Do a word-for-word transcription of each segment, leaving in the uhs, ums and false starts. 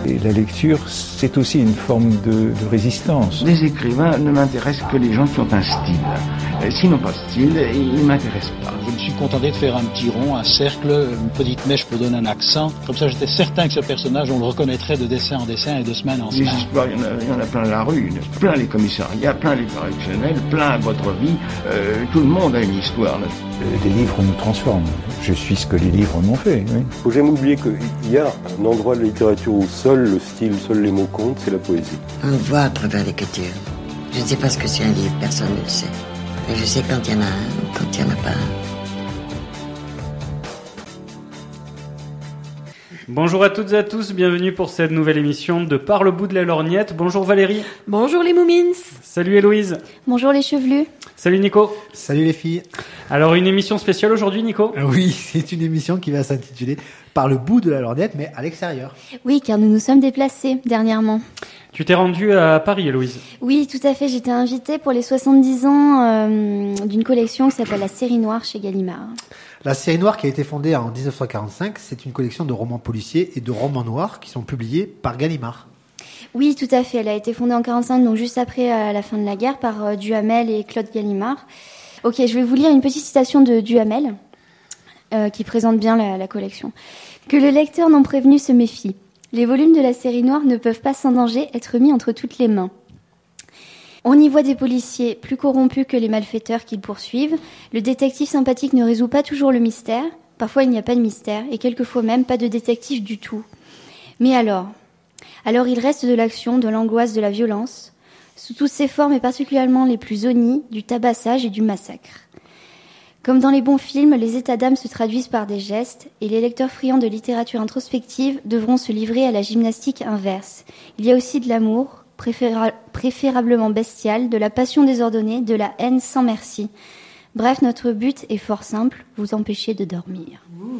Et la lecture, c'est aussi une forme de, de résistance. Les écrivains ne m'intéressent que les gens qui ont un style. Euh, S'ils n'ont pas de style, ils ne m'intéressent pas. Je me suis contenté de faire un petit rond, un cercle, une petite mèche pour donner un accent. Comme ça, j'étais certain que ce personnage, on le reconnaîtrait de dessin en dessin et de semaine en semaine. Les histoires, il y en a, il y en a plein la rue, plein les commissariats, plein les correctionnels, plein votre vie. Euh, tout le monde a une histoire. Là. Les livres nous transforment. Je suis ce que les livres m'ont fait. Oui. Faut jamais oublier qu'il y a un endroit de la littérature où seul le style, seuls les mots comptent, c'est la poésie. On voit à travers l'écriture. Je ne sais pas ce que c'est un livre, personne ne le sait. Mais je sais quand il y en a un, quand il n'y en a pas un. Bonjour à toutes et à tous, bienvenue pour cette nouvelle émission de Par le bout de la lorgnette. Bonjour Valérie. Bonjour les Moomins. Salut Héloïse. Bonjour les chevelus. Salut Nico. Salut les filles. Alors une émission spéciale aujourd'hui Nico ? Oui, c'est une émission qui va s'intituler Par le bout de la lorgnette, mais à l'extérieur. Oui, car nous nous sommes déplacés dernièrement. Tu t'es rendue à Paris Héloïse ? Oui, tout à fait, j'étais invitée pour les soixante-dix ans euh, d'une collection qui s'appelle La Série Noire chez Gallimard. La Série Noire, qui a été fondée en dix-neuf cent quarante-cinq, c'est une collection de romans policiers et de romans noirs qui sont publiés par Gallimard. Oui, tout à fait. Elle a été fondée en quarante-cinq, donc juste après euh, la fin de la guerre, par euh, Duhamel et Claude Gallimard. Ok, je vais vous lire une petite citation de Duhamel euh, qui présente bien la, la collection. « Que le lecteur non prévenu se méfie. Les volumes de la Série Noire ne peuvent pas sans danger être mis entre toutes les mains. On y voit des policiers plus corrompus que les malfaiteurs qu'ils poursuivent. Le détective sympathique ne résout pas toujours le mystère. Parfois, il n'y a pas de mystère, et quelquefois même pas de détective du tout. Mais alors Alors il reste de l'action, de l'angoisse, de la violence, sous toutes ses formes et particulièrement les plus honies, du tabassage et du massacre. Comme dans les bons films, les états d'âme se traduisent par des gestes, et les lecteurs friands de littérature introspective devront se livrer à la gymnastique inverse. Il y a aussi de l'amour, Préféra- préférablement bestiale, de la passion désordonnée, de la haine sans merci. Bref, notre but est fort simple, vous empêcher de dormir.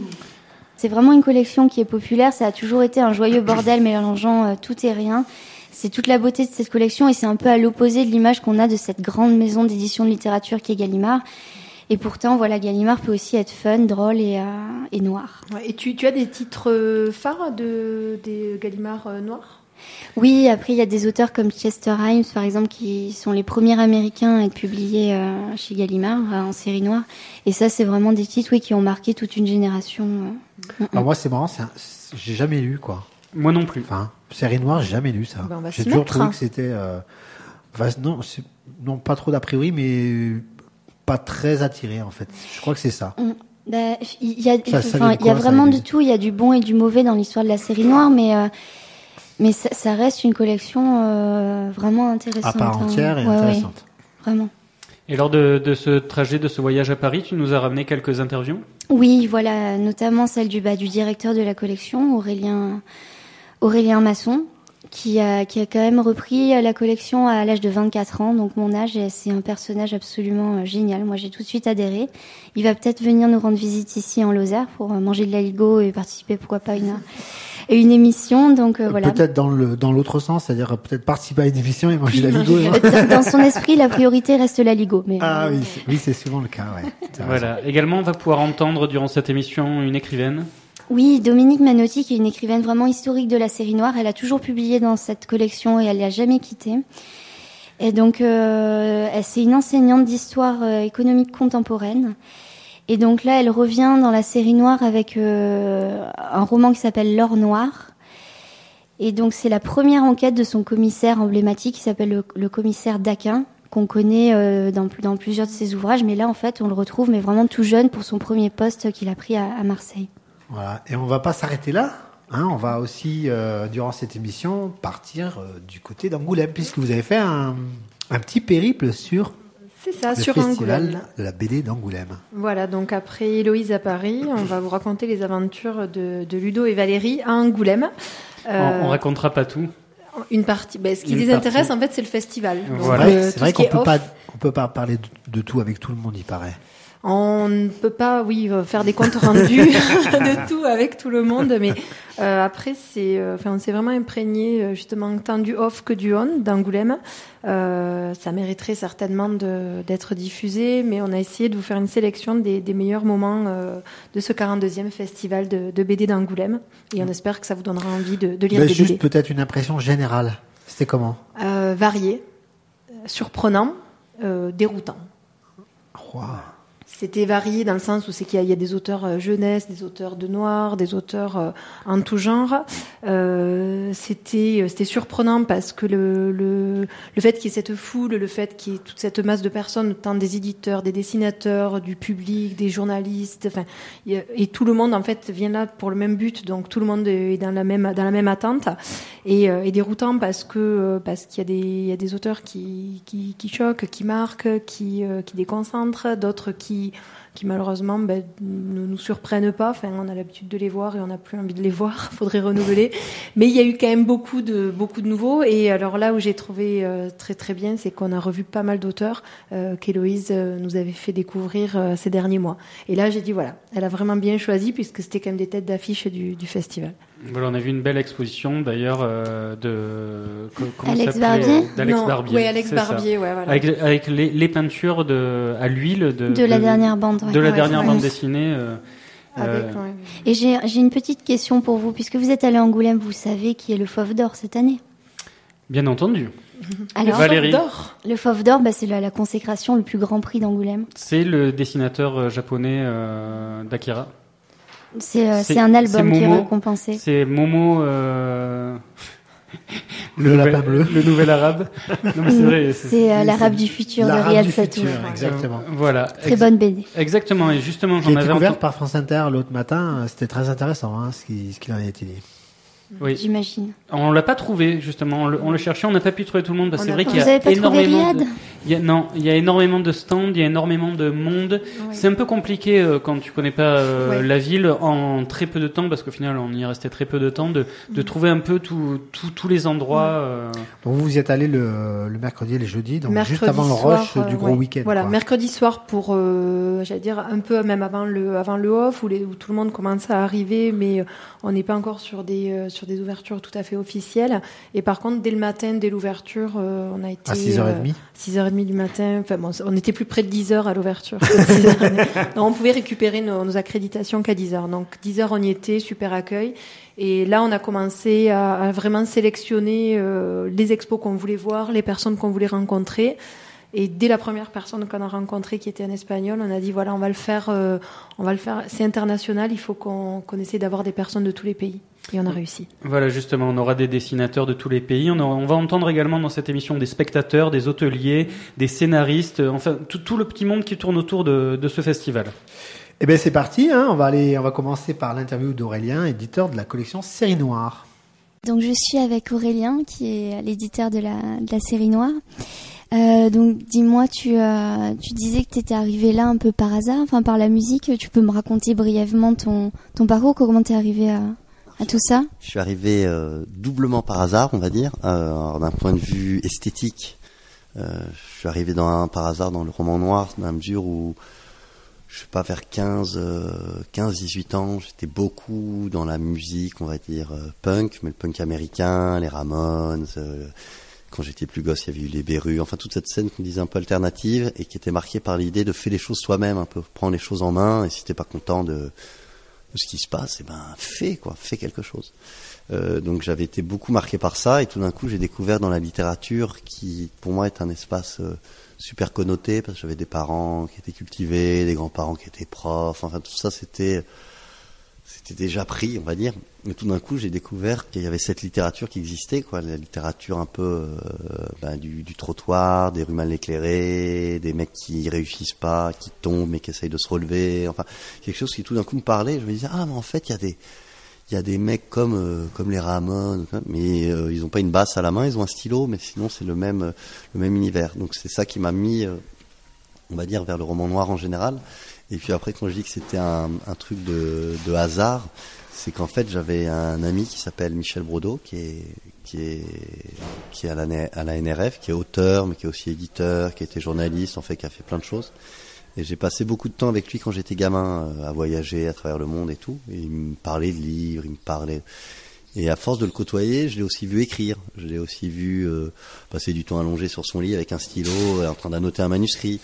C'est vraiment une collection qui est populaire, ça a toujours été un joyeux bordel mélangeant euh, tout et rien. C'est toute la beauté de cette collection et c'est un peu à l'opposé de l'image qu'on a de cette grande maison d'édition de littérature qui est Gallimard. Et pourtant, voilà, Gallimard peut aussi être fun, drôle et, euh, et noir. Et tu, tu as des titres phares de, des Gallimard euh, noirs ? Oui, après il y a des auteurs comme Chester Himes par exemple qui sont les premiers américains à être publiés euh, chez Gallimard euh, en série noire et ça c'est vraiment des titres oui qui ont marqué toute une génération. Euh. Alors moi c'est marrant, c'est un... j'ai jamais lu quoi. Moi non plus. Enfin, série noire, j'ai jamais lu ça. Ben, on va j'ai s'y toujours mettre. trouvé que c'était euh... enfin, non, c'est... non pas trop d'a priori mais pas très attiré en fait. Je crois que c'est ça. Mm. Ben, il y a Ça, ça enfin vient de il y a quoi, ça, vraiment Élise du tout, il y a du bon et du mauvais dans l'histoire de la série noire mais euh, mais ça, ça reste une collection euh, vraiment intéressante. À part entière hein. et ouais, intéressante. Ouais, vraiment. Et lors de, de ce trajet, de ce voyage à Paris, tu nous as ramené quelques interviews ? Oui, voilà, notamment celle du, bah, du directeur de la collection, Aurélien, Aurélien Masson, qui a, qui a quand même repris la collection à l'âge de vingt-quatre ans, donc mon âge, et c'est un personnage absolument euh, génial. Moi, j'ai tout de suite adhéré. Il va peut-être venir nous rendre visite ici en Lozère pour euh, manger de l'aligot et participer, pourquoi pas, à une, à une émission. Donc euh, voilà. Peut-être dans le dans l'autre sens, c'est-à-dire peut-être participer à une émission et manger de l'aligot. dans, dans son esprit, la priorité reste l'aligot. Mais ah euh, oui, c'est, oui, c'est souvent le cas. Ouais. Voilà. Également, on va pouvoir entendre durant cette émission une écrivaine. Oui, Dominique Manotti, qui est une écrivaine vraiment historique de la série noire. Elle a toujours publié dans cette collection et elle l'a jamais quittée. Et donc, euh, c'est une enseignante d'histoire euh, économique contemporaine. Et donc là, elle revient dans la série noire avec euh, un roman qui s'appelle L'or noir. Et donc, c'est la première enquête de son commissaire emblématique qui s'appelle le, le commissaire Daquin, qu'on connaît euh, dans, dans plusieurs de ses ouvrages. Mais là, en fait, on le retrouve, mais vraiment tout jeune pour son premier poste qu'il a pris à, à Marseille. Voilà. Et on va pas s'arrêter là. Hein, on va aussi, euh, durant cette émission, partir euh, du côté d'Angoulême, puisque vous avez fait un, un petit périple sur C'est ça, le sur festival Angoulême. de la B D d'Angoulême. Voilà, donc après Héloïse à Paris, on va vous raconter les aventures de, de Ludo et Valérie à Angoulême. Euh, on, on racontera pas tout. Une partie. Ben, ce qui Une les intéresse, partie. en fait, c'est le festival. Voilà. Donc, Ouais, euh, c'est tout vrai ce qu'on qui est peut off. pas, on peut pas parler de, de tout avec tout le monde, il paraît. On ne peut pas, oui, faire des comptes rendus de tout avec tout le monde, mais euh, après, c'est, euh, enfin, on s'est vraiment imprégné justement tant du off que du on d'Angoulême. Euh, ça mériterait certainement de, d'être diffusé, mais on a essayé de vous faire une sélection des, des meilleurs moments euh, de ce quarante-deuxième festival de, de B D d'Angoulême, et on espère que ça vous donnera envie de, de lire Mais des juste B D. peut-être une impression générale. C'était comment? Euh, varié, surprenant, euh, déroutant. Wow. C'était varié dans le sens où c'est qu'il y a, il y a des auteurs euh, jeunesse, des auteurs de noir, des auteurs euh, en tout genre. Euh, c'était, c'était surprenant parce que le, le, le fait qu'il y ait cette foule, le fait qu'il y ait toute cette masse de personnes, tant des éditeurs, des dessinateurs, du public, des journalistes, enfin, et tout le monde en fait vient là pour le même but, donc tout le monde est dans la même dans la même attente. Et, euh, et déroutant parce que parce qu'il y a des il y a des auteurs qui qui, qui choquent, qui marquent, qui euh, qui déconcentrent, d'autres qui qui malheureusement ben, ne nous surprennent pas. Enfin, on a l'habitude de les voir et on n'a plus envie de les voir. Faudrait renouveler. Mais il y a eu quand même beaucoup de beaucoup de nouveaux. Et alors là où j'ai trouvé euh, très très bien, c'est qu'on a revu pas mal d'auteurs euh, qu'Héloïse euh, nous avait fait découvrir euh, ces derniers mois. Et là, j'ai dit voilà, elle a vraiment bien choisi puisque c'était quand même des têtes d'affiche du, du festival. Voilà, on a vu une belle exposition d'ailleurs euh, de comment Alex ça Barbier d'Alex non, Barbier. Oui, Alex c'est Barbier, ça. ouais, voilà. Avec, avec les, les peintures de à l'huile de, de la dernière bande. Ouais. de la Ouais, dernière ouais. bande dessinée. Euh, Avec, euh, ouais. Et j'ai, j'ai une petite question pour vous, puisque vous êtes allé à Angoulême, vous savez qui est le Fauve d'Or cette année? Bien entendu. Alors, Valérie. Fauve d'Or. le Fauve d'Or, bah, c'est la, la consécration, le plus grand prix d'Angoulême. C'est le dessinateur euh, japonais euh, d'Akira. C'est, euh, C'est- c'est un album c'est qui est Momo. récompensé. C'est Momo. Euh... Le lapin nouvel- bleu. Le nouvel arabe. Non, mais c'est vrai. C'est euh, l'Arabe du futur de L'Arabe Riyad du Satouf. futur, exactement. Euh, voilà. Très Ex- bonne B D. Exactement. Et justement, Qui a j'en été avais couvert entendu. par France Inter l'autre matin. euh, C'était très intéressant, hein, ce qui, ce qu'il en a été dit. Oui. J'imagine. On l'a pas trouvé justement. On le, on le cherchait, on n'a pas pu trouver tout le monde parce que On c'est a vrai pas- qu'il y Vous a avez pas trouvé énormément. De... Riyad? Il y a, non, il y a énormément de stands, il y a énormément de monde. Oui. C'est un peu compliqué euh, quand tu connais pas euh, Ouais. la ville en très peu de temps, parce qu'au final on y est resté très peu de temps, de, de trouver un peu tout- tout- tous les endroits. euh, Donc vous vous y êtes allé le, le mercredi et le jeudi, donc Mercredi juste avant le soir, rush euh, du gros ouais. week-end. Voilà, quoi. mercredi soir pour, euh, j'allais dire, un peu même avant le, avant le off, où, les, où tout le monde commence à arriver, mais euh, on n'est pas encore sur des, euh, sur des ouvertures tout à fait officielles. Et par contre, dès le matin, dès l'ouverture, euh, on a été... À six heures trente. euh, six heures trente du matin, enfin bon, on était plus près de dix heures à l'ouverture. que six heures trente. Non, on pouvait récupérer nos, nos accréditations qu'à dix heures. Donc dix heures on y était, super accueil. Et là, on a commencé à, à vraiment sélectionner euh, les expos qu'on voulait voir, les personnes qu'on voulait rencontrer. Et dès la première personne qu'on a rencontrée, qui était un Espagnol, on a dit voilà, on va le faire, euh, on va le faire. C'est international, il faut qu'on, qu'on essaie d'avoir des personnes de tous les pays. Et on a réussi. Voilà, justement, on aura des dessinateurs de tous les pays. On, aura- on va entendre également dans cette émission des spectateurs, des hôteliers, des scénaristes, euh, enfin tout, tout le petit monde qui tourne autour de, de ce festival. Eh ben c'est parti, hein, on va aller, on va commencer par l'interview d'Aurélien, éditeur de la collection Série Noire. Donc je suis avec Aurélien, qui est l'éditeur de la, de la série Noire. Euh, donc dis-moi, tu, euh, tu disais que tu étais arrivé là un peu par hasard, enfin par la musique. Tu peux me raconter brièvement ton, ton parcours, comment t'es arrivé à, à tout ça? Je suis arrivé euh, doublement par hasard, on va dire. Euh, alors, d'un point de vue esthétique, euh, je suis arrivé dans un, par hasard dans le roman noir, dans la mesure où, je sais pas, vers quinze, dix-huit ans, j'étais beaucoup dans la musique, on va dire, euh, punk, mais le punk américain, les Ramones. Euh, quand j'étais plus gosse, il y avait eu les Berus, enfin toute cette scène qu'on disait un peu alternative et qui était marquée par l'idée de faire les choses soi-même, un peu prendre les choses en main. Et si t'es pas content de, de ce qui se passe, eh ben fais quoi, fais quelque chose. Euh, donc j'avais été beaucoup marqué par ça et tout d'un coup j'ai découvert dans la littérature qui pour moi est un espace euh, super connoté parce que j'avais des parents qui étaient cultivés, des grands-parents qui étaient profs, enfin tout ça c'était c'était déjà pris, on va dire. Mais tout d'un coup, j'ai découvert qu'il y avait cette littérature qui existait, quoi, la littérature un peu euh, ben, du, du trottoir, des rues mal éclairées, des mecs qui réussissent pas, qui tombent mais qui essayent de se relever. Enfin, quelque chose qui tout d'un coup me parlait. Je me disais ah mais en fait il y a des il y a des mecs comme euh, comme les Ramones, mais euh, ils ont pas une basse à la main, ils ont un stylo, mais sinon c'est le même le même univers. Donc c'est ça qui m'a mis, euh, on va dire, vers le roman noir en général. Et puis après, quand je dis que c'était un, un truc de, de hasard, c'est qu'en fait, j'avais un ami qui s'appelle Michel Brodeau, qui est, qui est, qui est à la, à la N R F, qui est auteur, mais qui est aussi éditeur, qui était journaliste, en fait, qui a fait plein de choses. Et j'ai passé beaucoup de temps avec lui quand j'étais gamin, euh, à voyager à travers le monde et tout. Et il me parlait de livres, il me parlait... Et à force de le côtoyer, je l'ai aussi vu écrire. Je l'ai aussi vu euh, passer du temps allongé sur son lit avec un stylo, en train d'annoter un manuscrit.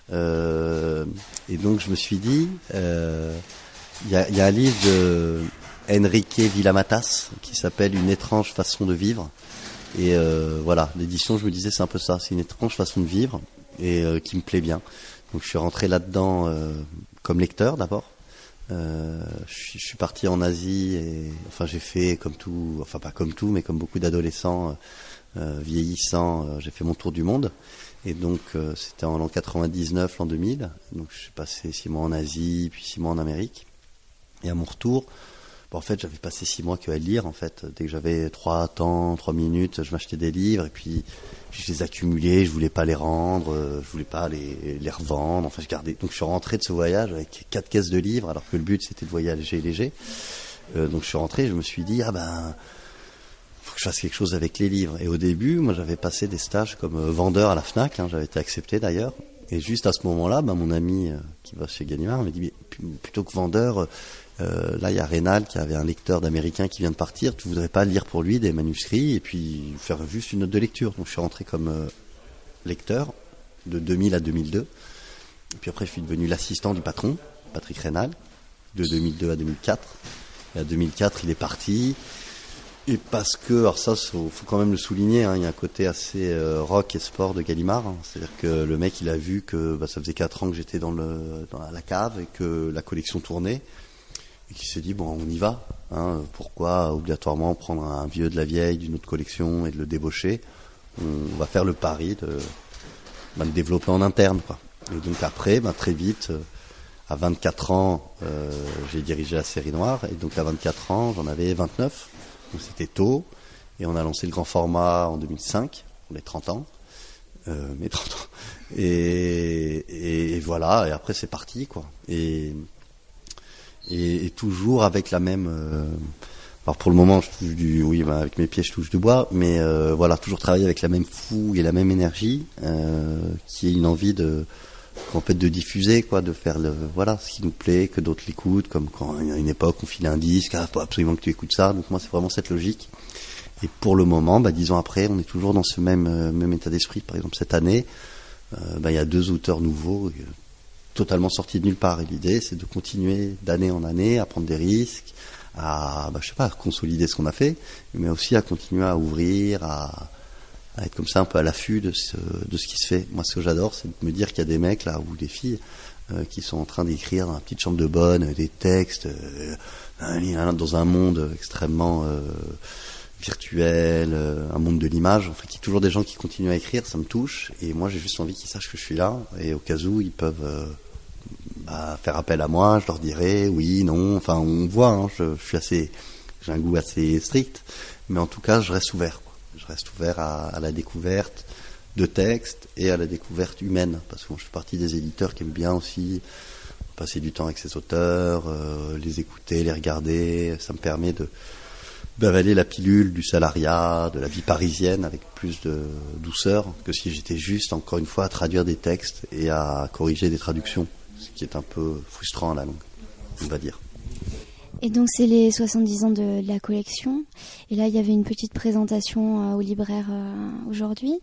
Euh, et donc je me suis dit, il euh, y, a, y a un livre de Enrique Villamatas qui s'appelle Une étrange façon de vivre. Et euh, voilà, l'édition, je me disais, c'est un peu ça. C'est une étrange façon de vivre et euh, qui me plaît bien. Donc je suis rentré là-dedans euh, comme lecteur d'abord. Euh, je, suis, je suis parti en Asie et enfin j'ai fait comme tout, enfin pas comme tout, mais comme beaucoup d'adolescents euh, vieillissants, euh, j'ai fait mon tour du monde. Et donc euh, c'était en l'an quatre-vingt-dix-neuf, l'an deux mille. Donc je suis passé six mois en Asie, puis six mois en Amérique. Et à mon retour, bon, en fait j'avais passé six mois que à lire en fait. Dès que j'avais trois temps, trois minutes, je m'achetais des livres et puis je les accumulais, je voulais pas les rendre, je voulais pas les, les revendre, enfin je gardais. Donc je suis rentré de ce voyage avec quatre caisses de livres, alors que le but c'était de voyager léger. Euh, donc je suis rentré, je me suis dit ah ben faut que je fasse quelque chose avec les livres. Et au début, moi j'avais passé des stages comme euh, vendeur à la Fnac, hein, j'avais été accepté d'ailleurs. Et juste à ce moment-là, ben, mon ami euh, qui va chez Gallimard m'a dit mais, plutôt que vendeur, euh, là il y a Rénal qui avait un lecteur d'américain qui vient de partir, tu voudrais pas lire pour lui des manuscrits et puis faire juste une note de lecture. Donc je suis rentré comme euh, lecteur de deux mille à deux mille deux. Et puis après je suis devenu l'assistant du patron, Patrick Rénal, de deux mille deux à deux mille quatre. Et à deux mille quatre il est parti. Et parce que, alors ça, faut, faut quand même le souligner, hein, il y a un côté assez euh, rock et sport de Gallimard. Hein, c'est-à-dire que le mec, il a vu que bah, ça faisait quatre ans que j'étais dans, le, dans la cave et que la collection tournait. Et qu'il s'est dit, bon, on y va. Hein, pourquoi obligatoirement prendre un vieux de la vieille d'une autre collection et de le débaucher? On va faire le pari de, bah, de développer en interne, quoi. Et donc après, bah, très vite, euh, à vingt-quatre ans, euh, j'ai dirigé la série noire. Et donc à vingt-quatre ans, j'en avais vingt-neuf. Donc c'était tôt, et on a lancé le grand format en deux mille cinq, pour les trente ans, euh, mes trente ans, et, et, et voilà, et après c'est parti, quoi. Et, et, et toujours avec la même, euh, alors pour le moment je touche du, oui, bah avec mes pieds je touche du bois, mais euh, voilà, toujours travailler avec la même fougue et la même énergie, euh, qui est une envie de, en fait, de diffuser, quoi, de faire le, voilà, ce qui nous plaît, que d'autres l'écoutent, comme quand à une époque on filait un disque, ah, faut absolument que tu écoutes ça. Donc moi c'est vraiment cette logique. Et pour le moment, bah, dix ans après, on est toujours dans ce même, euh, même état d'esprit. Par exemple cette année, euh, bah, il y a deux auteurs nouveaux, euh, totalement sortis de nulle part. Et l'idée c'est de continuer d'année en année à prendre des risques, à, bah, je sais pas, à consolider ce qu'on a fait, mais aussi à continuer à ouvrir, à à être comme ça un peu à l'affût de ce, de ce qui se fait. Moi, ce que j'adore, c'est de me dire qu'il y a des mecs là, ou des filles, euh, qui sont en train d'écrire dans la petite chambre de bonne, des textes, euh, dans un monde extrêmement euh, virtuel, euh, un monde de l'image. En fait, il y a toujours des gens qui continuent à écrire, ça me touche, et moi, j'ai juste envie qu'ils sachent que je suis là, et au cas où, ils peuvent euh, bah, faire appel à moi, je leur dirai oui, non, enfin, on voit, hein, je, je suis assez, j'ai un goût assez strict, mais en tout cas, je reste ouvert. Je reste ouvert à, à la découverte de textes et à la découverte humaine, parce que moi, je fais partie des éditeurs qui aiment bien aussi passer du temps avec ces auteurs, euh, les écouter, les regarder. Ça me permet de d'avaler la pilule du salariat, de la vie parisienne avec plus de douceur que si j'étais juste, encore une fois, à traduire des textes et à corriger des traductions, ce qui est un peu frustrant à la longue, on va dire. Et donc c'est les soixante-dix ans de, de la collection. Et là il y avait une petite présentation euh, au libraire euh, aujourd'hui.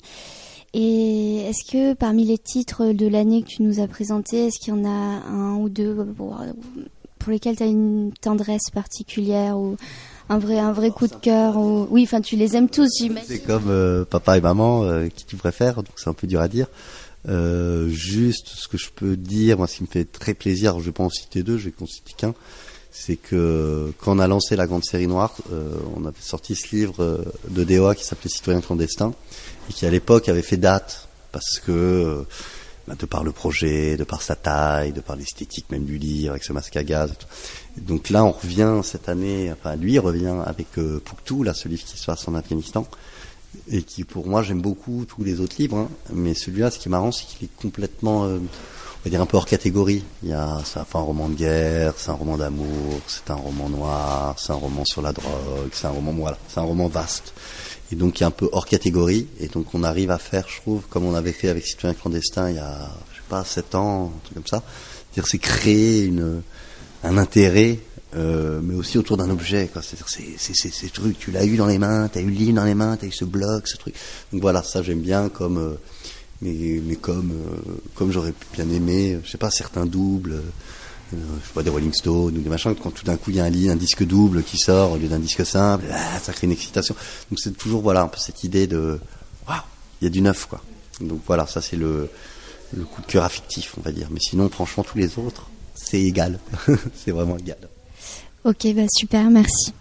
Et est-ce que parmi les titres de l'année que tu nous as présentés, est-ce qu'il y en a un ou deux pour, pour lesquels tu as une tendresse particulière ou un vrai, un vrai coup de cœur ou... Oui, enfin tu les aimes tous, j'imagine. C'est comme euh, papa et maman, euh, qui tu préfères, donc c'est un peu dur à dire. Euh, juste ce que je peux dire, moi ce qui me fait très plaisir, je vais pas en citer deux, je vais qu'en citer qu'un. C'est que quand on a lancé la grande série noire, euh, on avait sorti ce livre euh, de D O A qui s'appelait Citoyen clandestin et qui à l'époque avait fait date parce que euh, bah, de par le projet, de par sa taille, de par l'esthétique même du livre avec ce masque à gaz et tout. Et donc là on revient cette année, enfin lui il revient avec euh, Pouctou, là ce livre qui se passe en Afghanistan et qui pour moi j'aime beaucoup tous les autres livres, hein, mais celui-là ce qui est marrant c'est qu'il est complètement euh, on va dire un peu hors catégorie. Il y a, c'est un roman de guerre, c'est un roman d'amour, c'est un roman noir, c'est un roman sur la drogue, c'est un roman, voilà, c'est un roman vaste. Et donc, il est un peu hors catégorie. Et donc, on arrive à faire, je trouve, comme on avait fait avec Citoyen clandestin il y a, je sais pas, sept ans, un truc comme ça. C'est-à-dire, c'est créer une, un intérêt, euh, mais aussi autour d'un objet, quoi. C'est-à-dire, c'est, c'est, c'est, c'est truc, tu l'as eu dans les mains, t'as eu le livre dans les mains, t'as eu ce bloc, ce truc. Donc voilà, ça, j'aime bien comme, euh, mais, mais comme, euh, comme j'aurais bien aimé, je sais pas, certains doubles, euh, je sais pas, des Rolling Stones ou des machins, quand tout d'un coup il y a un, lit, un disque double qui sort au lieu d'un disque simple, ah, ça crée une excitation. Donc c'est toujours, voilà, un peu cette idée de, waouh, il y a du neuf, quoi. Donc voilà, ça c'est le, le coup de cœur affectif, on va dire. Mais sinon, franchement, tous les autres, c'est égal. C'est vraiment égal. Ok, bah super, merci.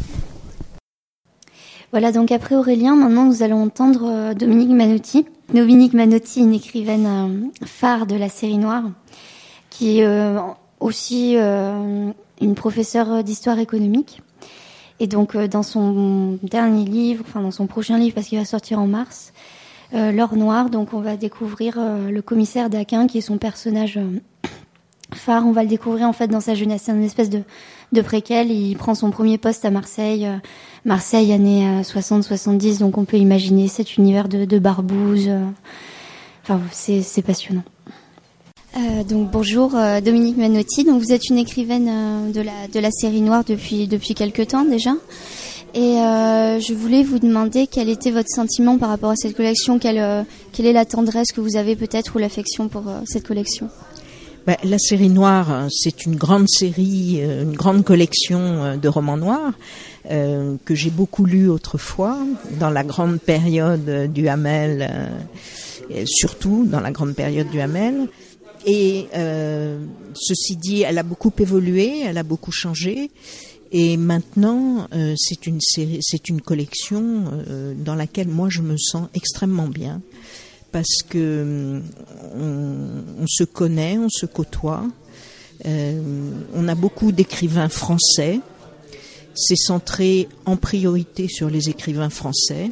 Voilà, donc après Aurélien, maintenant nous allons entendre euh, Dominique Manotti. Dominique Manotti, une écrivaine euh, phare de la série noire, qui est euh, aussi euh, une professeure d'histoire économique. Et donc euh, dans son dernier livre, enfin dans son prochain livre, parce qu'il va sortir en mars, euh, L'or noir, donc on va découvrir euh, le commissaire d'Aquin, qui est son personnage euh, phare. On va le découvrir en fait dans sa jeunesse. C'est une espèce de, de préquel. Il prend son premier poste à Marseille, euh, Marseille années euh, soixante soixante-dix, donc on peut imaginer cet univers de, de barbouze. Euh, enfin, c'est, c'est passionnant. Euh, donc bonjour euh, Dominique Manotti. Donc vous êtes une écrivaine euh, de la de la série noire depuis depuis quelque temps déjà. Et euh, je voulais vous demander quel était votre sentiment par rapport à cette collection, quelle euh, quelle est la tendresse que vous avez peut-être ou l'affection pour euh, cette collection. Ben, la série noire, c'est une grande série, une grande collection de romans noirs euh, que j'ai beaucoup lu autrefois, dans la grande période du Hamel, euh, surtout dans la grande période du Hamel. Et euh, ceci dit, elle a beaucoup évolué, elle a beaucoup changé. Et maintenant, euh, c'est une série, c'est une collection euh, dans laquelle moi je me sens extrêmement bien. Parce que on, on se connaît, on se côtoie. Euh, on a beaucoup d'écrivains français. C'est centré en priorité sur les écrivains français.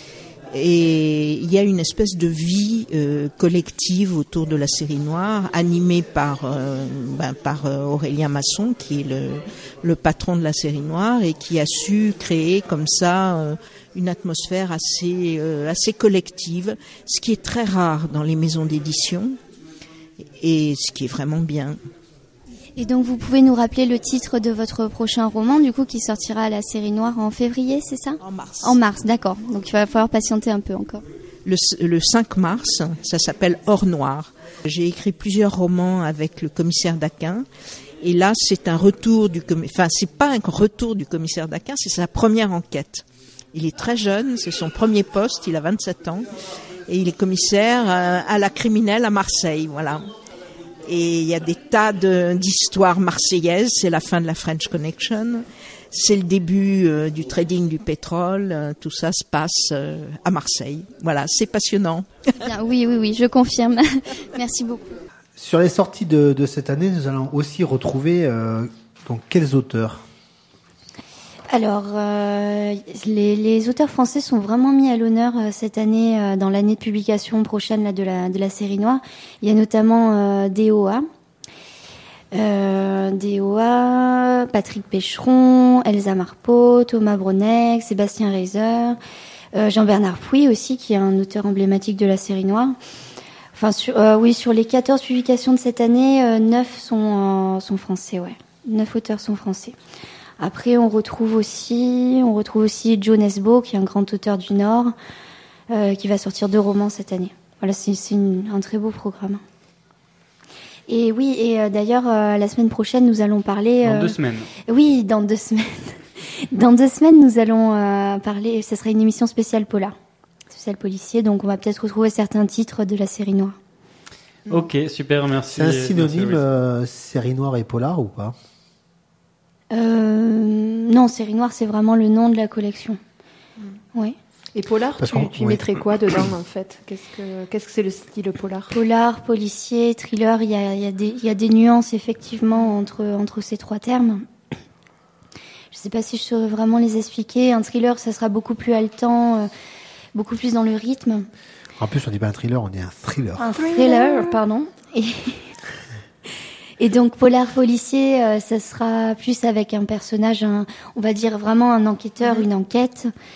Et il y a une espèce de vie euh, collective autour de la série noire, animée par euh, ben, par euh, Aurélien Masson, qui est le, le patron de la série noire et qui a su créer comme ça euh, une atmosphère assez euh, assez collective, ce qui est très rare dans les maisons d'édition et ce qui est vraiment bien. Et donc vous pouvez nous rappeler le titre de votre prochain roman, du coup, qui sortira à la série noire en février, c'est ça ? En mars. En mars, d'accord. Donc il va falloir patienter un peu encore. Le, le cinq mars, ça s'appelle Or noir. J'ai écrit plusieurs romans avec le commissaire d'Aquin. Et là, c'est un retour du commissaire, enfin, c'est pas un retour du commissaire d'Aquin, c'est sa première enquête. Il est très jeune, c'est son premier poste, il a vingt-sept ans. Et il est commissaire à la criminelle à Marseille, voilà. Et il y a des tas de, d'histoires marseillaises. C'est la fin de la French Connection. C'est le début euh, du trading du pétrole. Euh, tout ça se passe euh, à Marseille. Voilà, c'est passionnant. Bien, oui, oui, oui, je confirme. Merci beaucoup. Sur les sorties de, de cette année, nous allons aussi retrouver euh, donc quels auteurs ? Alors, euh, les, les auteurs français sont vraiment mis à l'honneur euh, cette année, euh, dans l'année de publication prochaine là, de, la, de la série noire. Il y a notamment euh, D O A, euh, D O A, Patrick Pécheron, Elsa Marpeau, Thomas Bronek, Sébastien Reiser, euh, Jean-Bernard Pouy aussi, qui est un auteur emblématique de la série noire. Enfin, sur, euh, oui, sur les quatorze publications de cette année, euh, neuf sont, euh, sont français, ouais. neuf auteurs sont français. Après, on retrouve aussi, on retrouve aussi Joe Nesbo, qui est un grand auteur du Nord, euh, qui va sortir deux romans cette année. Voilà, c'est, c'est une, un très beau programme. Et oui, et euh, d'ailleurs, euh, la semaine prochaine, nous allons parler... Dans euh, deux semaines. Oui, dans deux semaines. Dans deux semaines, nous allons euh, parler... Ce sera une émission spéciale polar, spéciale policier, donc on va peut-être retrouver certains titres de la série noire. Ok, super, merci. C'est un synonyme, merci, euh, série noire et polar ou pas ? Euh, non, série noire, c'est vraiment le nom de la collection. Mm. Oui. Et polar, Parce tu, qu'on- tu ouais. mettrais quoi dedans en fait ? Qu'est-ce que qu'est-ce que c'est le style polar ? Polar, policier, thriller, il y a, il y a des, il y a des nuances effectivement entre, entre ces trois termes. Je ne sais pas si je saurais vraiment les expliquer. Un thriller, ça sera beaucoup plus haletant, euh, beaucoup plus dans le rythme. En plus, on dit pas un thriller, on dit un thriller. Un thriller, pardon. Et, et donc polar policier, euh, ça sera plus avec un personnage, un, on va dire vraiment un enquêteur, une enquête.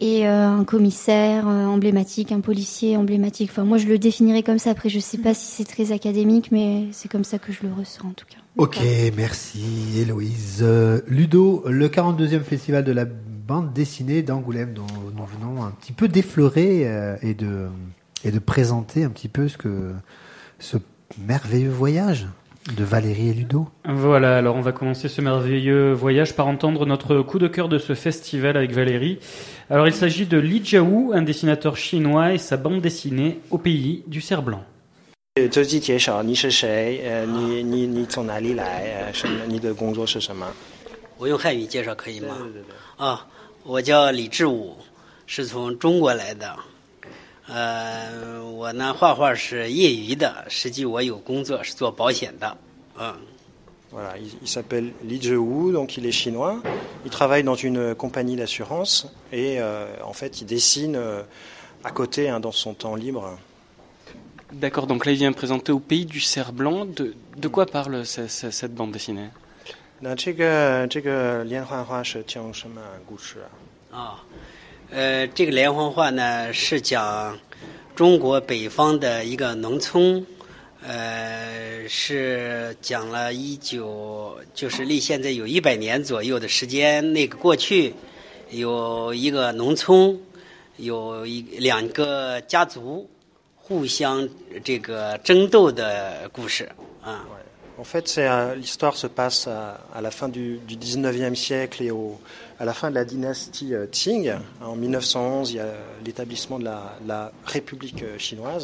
et euh, un commissaire euh, emblématique, un policier emblématique. Enfin, moi, je le définirais comme ça. Après, je sais pas si c'est très académique, mais c'est comme ça que je le ressens, en tout cas. Ok, merci Héloïse. Euh, Ludo, le quarante-deuxième festival de la bande dessinée d'Angoulême, dont nous venons un petit peu d'effleurer euh, et de et de présenter un petit peu ce que ce merveilleux voyage de Valérie et Ludo. Voilà, alors on va commencer ce merveilleux voyage par entendre notre coup de cœur de ce festival avec Valérie. Alors il s'agit de Li Jiawu, un dessinateur chinois et sa bande dessinée Au pays du cerf blanc. 周记介绍你是谁？呃，你你你从哪里来？呃，什么？你的工作是什么？ 我用汉语介绍可以吗？对对对。啊，我叫李志武，是从中国来的。呃，我呢画画是业余的，实际我有工作是做保险的。嗯。 Voilà, il, il s'appelle Li Jiawu, donc il est chinois. Il travaille dans une compagnie d'assurance et euh, en fait il dessine euh, à côté hein, dans son temps libre. D'accord, donc là il vient présenter Au pays du cerf blanc. De, de quoi parle cette, cette bande dessinée? 那这个这个连环画是讲什么故事啊？ 啊，呃，这个连环画呢是讲中国北方的一个农村，呃，是讲了一九，就是离现在有一百年左右的时间。那个过去有一个农村，有一两个家族。互相这个争斗的故事啊。 En fait, c'est, euh, l'histoire se passe à, à la fin du, du dix-neuvième siècle et au, à la fin de la dynastie euh, Qing. En mille neuf cent onze, il y a l'établissement de la, la République chinoise.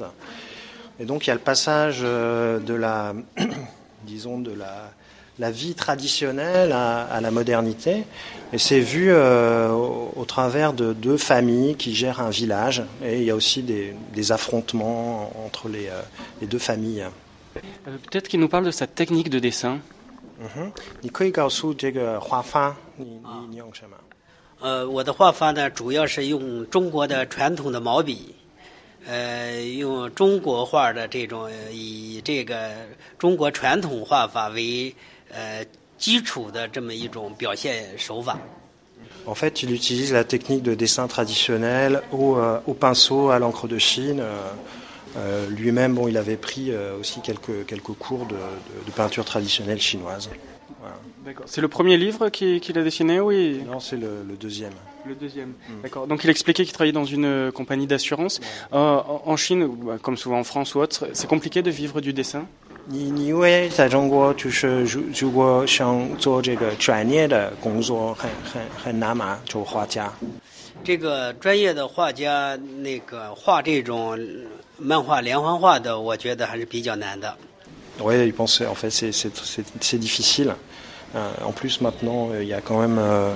Et donc, il y a le passage euh, de la, disons, de la, la vie traditionnelle à, à la modernité. Et c'est vu euh, au, au travers de deux familles qui gèrent un village. Et il y a aussi des, des affrontements entre les, euh, les deux familles. Euh, peut-être qu'il nous parle de sa technique de dessin. 嗯哼，你可以告诉这个画法，你你你用什么？ 呃，我的画法呢，主要是用中国的传统的毛笔，呃，用中国画的这种以这个中国传统画法为呃基础的这么一种表现手法。 En fait, il utilise la technique de dessin traditionnelle au, euh, au pinceau, à l'encre de Chine. Euh, euh, lui-même, bon, il avait pris euh, aussi quelques, quelques cours de, de, de peinture traditionnelle chinoise. Voilà. D'accord. C'est le premier livre qu'il, qu'il a dessiné, oui? Non, c'est le, le deuxième. Le deuxième. Mm. D'accord. Donc il expliquait qu'il travaillait dans une compagnie d'assurance. Ouais. Euh, en Chine, comme souvent en France ou autre, c'est compliqué de vivre du dessin? 你你因为在中国就是如如果想做这个专业的工作很很很难嘛，做画家。 这个专业的画家，那个画这种漫画连环画的，我觉得还是比较难的。 Oui, il pense en fait c'est c'est c'est, c'est difficile. Euh, en plus maintenant, il y a quand même euh,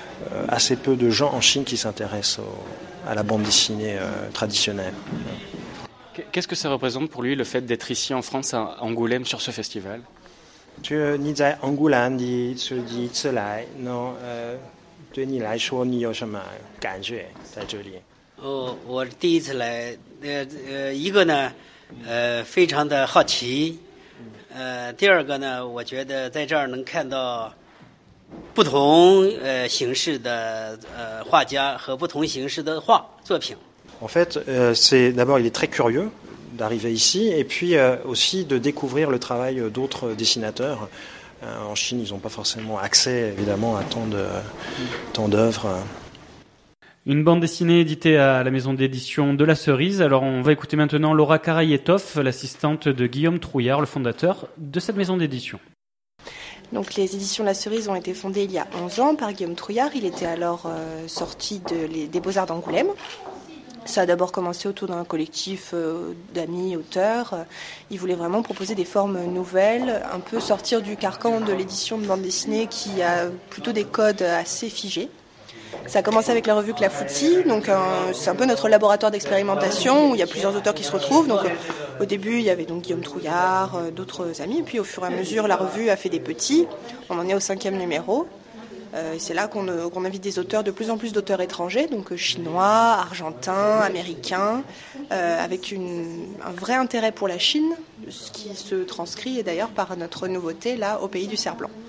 assez peu de gens en Chine qui s'intéressent au, à la bande dessinée euh, traditionnelle. Qu'est-ce que ça représente pour lui le fait d'être ici en France, à Angoulême, sur ce festival? 就你在安古兰的是第一次来，那呃，对你来说你有什么感觉在这里？ 哦，我第一次来，呃呃，一个呢，呃，非常的好奇，呃，第二个呢，我觉得在这儿能看到不同呃形式的呃画家和不同形式的画作品。 En fait, euh, c'est d'abord il est très curieux d'arriver ici et puis euh, aussi de découvrir le travail d'autres dessinateurs. Euh, en Chine, ils n'ont pas forcément accès évidemment à tant de tant d'œuvres. Une bande dessinée éditée à la maison d'édition de La Cerise. Alors on va écouter maintenant Laura Karayetov, l'assistante de Guillaume Trouillard, le fondateur de cette maison d'édition. Donc les éditions La Cerise ont été fondées il y a onze ans par Guillaume Trouillard. Il était alors euh, sorti de, les, des Beaux-Arts d'Angoulême. Ça a d'abord commencé autour d'un collectif euh, d'amis, auteurs. Ils voulaient vraiment proposer des formes nouvelles, un peu sortir du carcan de l'édition de bande dessinée qui a plutôt des codes assez figés. Ça a commencé avec la revue Clafoutis, donc euh, c'est un peu notre laboratoire d'expérimentation où il y a plusieurs auteurs qui se retrouvent. Donc euh, au début il y avait donc Guillaume Trouillard, euh, d'autres amis, et puis au fur et à mesure la revue a fait des petits. On en est au cinquième numéro. Euh, c'est là qu'on, euh, qu'on invite des auteurs, de plus en plus d'auteurs étrangers, donc euh, chinois, argentins, américains, euh, avec une, un vrai intérêt pour la Chine, ce qui se transcrit d'ailleurs par notre nouveauté là au pays du cerf blanc.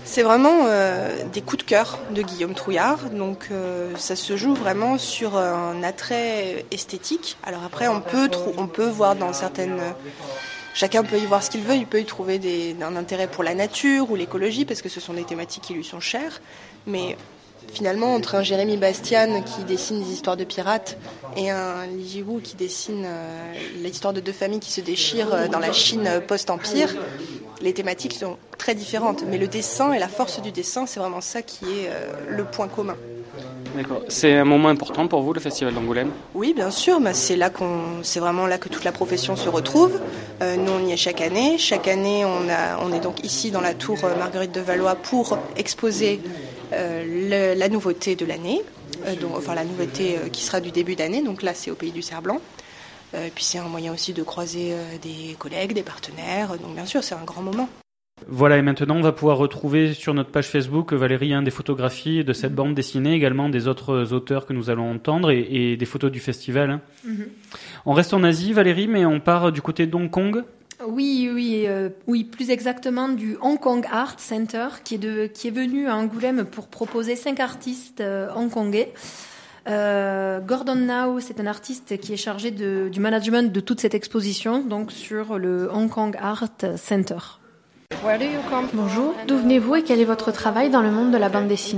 C'est vraiment euh, des coups de cœur de Guillaume Trouillard, donc euh, ça se joue vraiment sur un attrait esthétique. Alors après, on peut, trou- on peut voir dans certaines... Chacun peut y voir ce qu'il veut, il peut y trouver des, un intérêt pour la nature ou l'écologie, parce que ce sont des thématiques qui lui sont chères, mais... Finalement, entre un Jérémy Bastian qui dessine des histoires de pirates et un Li Jiwu qui dessine euh, l'histoire de deux familles qui se déchirent euh, dans la Chine post-empire, les thématiques sont très différentes. Mais le dessin et la force du dessin, c'est vraiment ça qui est euh, le point commun. D'accord. C'est un moment important pour vous, le Festival d'Angoulême ? Oui, bien sûr. Bah, c'est là qu'on, c'est vraiment là que toute la profession se retrouve. Euh, nous, on y est chaque année. Chaque année, on, a, on est donc ici dans la tour Marguerite de Valois pour exposer euh, le, la nouveauté de l'année, euh, donc, enfin la nouveauté euh, qui sera du début d'année. Donc là, c'est au Pays du Cerf-Blanc. Euh, puis c'est un moyen aussi de croiser euh, des collègues, des partenaires. Donc bien sûr, c'est un grand moment. Voilà, et maintenant on va pouvoir retrouver sur notre page Facebook, Valérie, hein, des photographies de cette bande dessinée, également des autres auteurs que nous allons entendre et, et des photos du festival. Hein. Mm-hmm. On reste en Asie, Valérie, mais on part du côté d'Hong Kong. Oui, oui, euh, oui, plus exactement du Hong Kong Art Center, qui est, de, qui est venu à Angoulême pour proposer cinq artistes euh, hongkongais. Euh, Gordon Now, c'est un artiste qui est chargé de, du management de toute cette exposition, donc sur le Hong Kong Art Center. Bonjour, d'où venez-vous et quel est votre travail dans le monde de la bande dessinée ?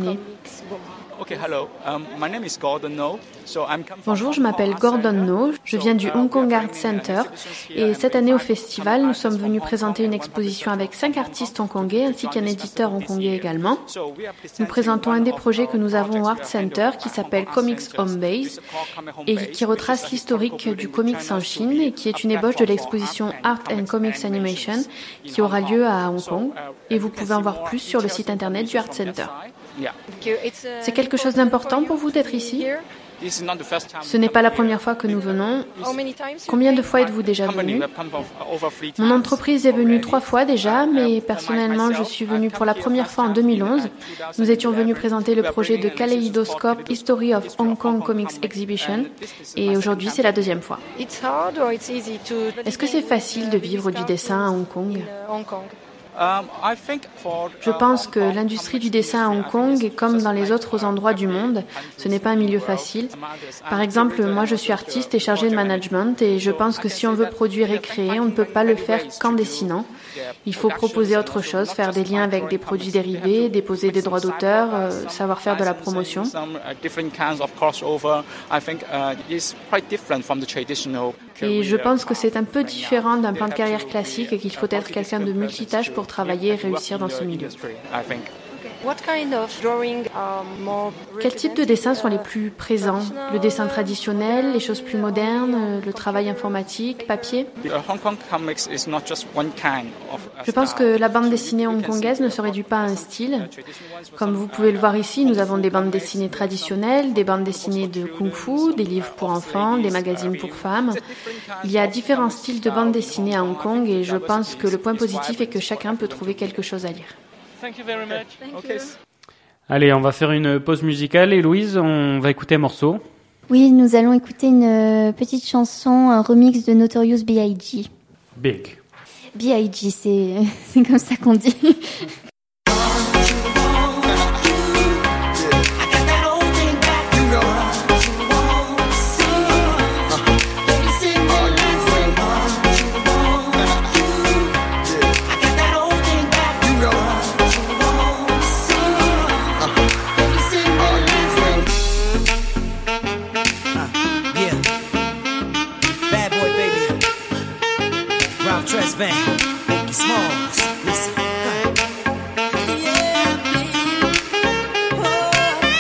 Bonjour, je m'appelle Gordon No, je viens du Hong Kong Art Center et cette année au festival, nous sommes venus présenter une exposition avec cinq artistes hongkongais ainsi qu'un éditeur hongkongais également. Nous présentons un des projets que nous avons au Art Center qui s'appelle Comics Home Base et qui retrace l'historique du comics en Chine et qui est une ébauche de l'exposition Art and Comics Animation qui aura lieu à Hong Kong et vous pouvez en voir plus sur le site internet du Art Center. C'est quelque chose d'important pour vous d'être ici ? Ce n'est pas la première fois que nous venons. Combien de fois êtes-vous déjà venu ? Mon entreprise est venue trois fois déjà, mais personnellement, je suis venue pour la première fois en deux mille onze. Nous étions venus présenter le projet de Kaleidoscope History of Hong Kong Comics Exhibition, et aujourd'hui, c'est la deuxième fois. Est-ce que c'est facile de vivre du dessin à Hong Kong ? Je pense que l'industrie du dessin à Hong Kong est comme dans les autres endroits du monde. Ce n'est pas un milieu facile. Par exemple, moi je suis artiste et chargée de management et je pense que si on veut produire et créer, on ne peut pas le faire qu'en dessinant. Il faut proposer autre chose, faire des liens avec des produits dérivés, déposer des droits d'auteur, euh, savoir faire de la promotion. Et je pense que c'est un peu différent d'un plan de carrière classique et qu'il faut être quelqu'un de multitâche pour travailler et réussir dans ce milieu. Quel type de dessins sont les plus présents ? Le dessin traditionnel, les choses plus modernes, le travail informatique, papier ? Je pense que la bande dessinée hongkongaise ne se réduit pas à un style. Comme vous pouvez le voir ici, nous avons des bandes dessinées traditionnelles, des bandes dessinées de kung-fu, des livres pour enfants, des magazines pour femmes. Il y a différents styles de bande dessinée à Hong Kong et je pense que le point positif est que chacun peut trouver quelque chose à lire. Thank you very much. Okay. Allez, on va faire une pause musicale et Louise, on va écouter un morceau. Oui, nous allons écouter une petite chanson, un remix de Notorious B I G Big. B I G, c'est, c'est comme ça qu'on dit. Van, Biggie Smalls, listen. Yeah, baby. Oh,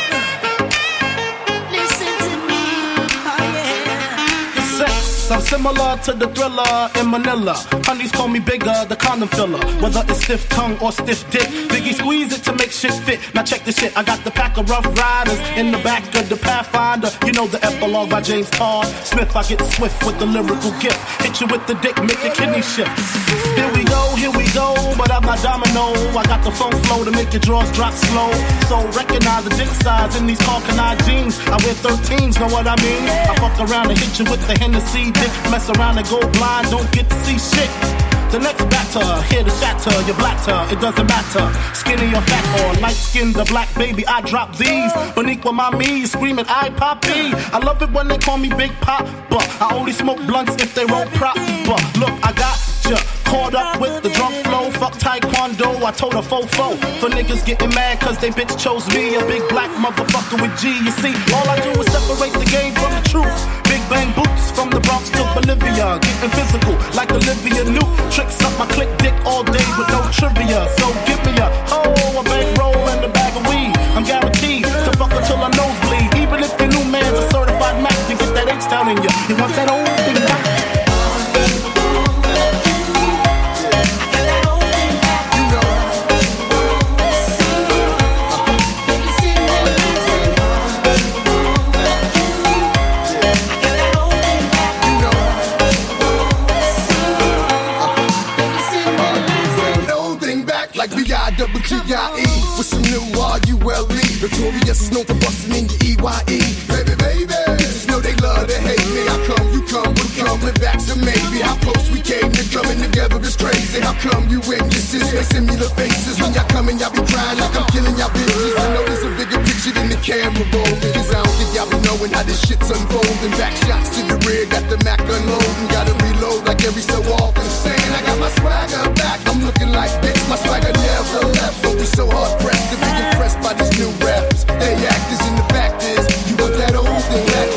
listen to me. Oh, yeah. Sex, I'm similar to the Thriller in Manila. Honeys call me bigger, the condom filler. Whether it's stiff tongue or stiff dick, Biggie squeeze it to make shit fit. Now check this shit, I got the pack of Rough Riders in the back of the Pathfinder. You know the epilogue by James Todd Smith. I get swift with the lyrical gift. Hit you with the dick, make your kidney shift. Here we go, here we go, but I'm not domino. I got the funk flow to make your drawers drop slow. So recognize the dick size in these Carcanine jeans. I wear thirteens, know what I mean? I fuck around and hit you with the Hennessy dick. Mess around and go blind, don't get to see shit. The next batter, here to shatter your blatter, it doesn't matter. Skinny or fat or light skinned or black, baby, I drop these. Boniqua mommy, screaming, I poppy. I love it when they call me Big Pop, but I only smoke blunts if they roll prop. But look, I got ya caught up with the drunk flow. Fuck taekwondo, I told her fofo. For niggas getting mad cause they bitch chose me, a big black motherfucker with G. You see, all I do is separate the game from the truth. Big bang boots from the Bronx to Bolivia, getting physical like Olivia Newt. Tricks up my click dick all day with no trivia. So give me a oh, a bankroll and a bag of weed. I'm guaranteed to fuck until I nosebleed. Even if your new man's a certified Mac, you get that H-Town in you. You want that old thing back? Double G I E with some new R U L E. Notorious is known for busting in your E Y E. Baby, baby, bitches know they love to hate me. How come you come with coming back to maybe? How close we came to coming together is crazy. How come you witnesses make similar faces? When y'all coming, y'all be crying like I'm killing y'all bitches. I know there's a bigger picture than the camera rolling. Cause I don't think y'all be knowing how this shit's unfolding. Back shots to the rear, got the Mac unloading. Gotta reload like every so often. Saying I got my swagger back. I'm looking like this, my swagger never left. Don't be so hard pressed to be impressed by these new rappers. They actors and the fact is, you want that old thing back.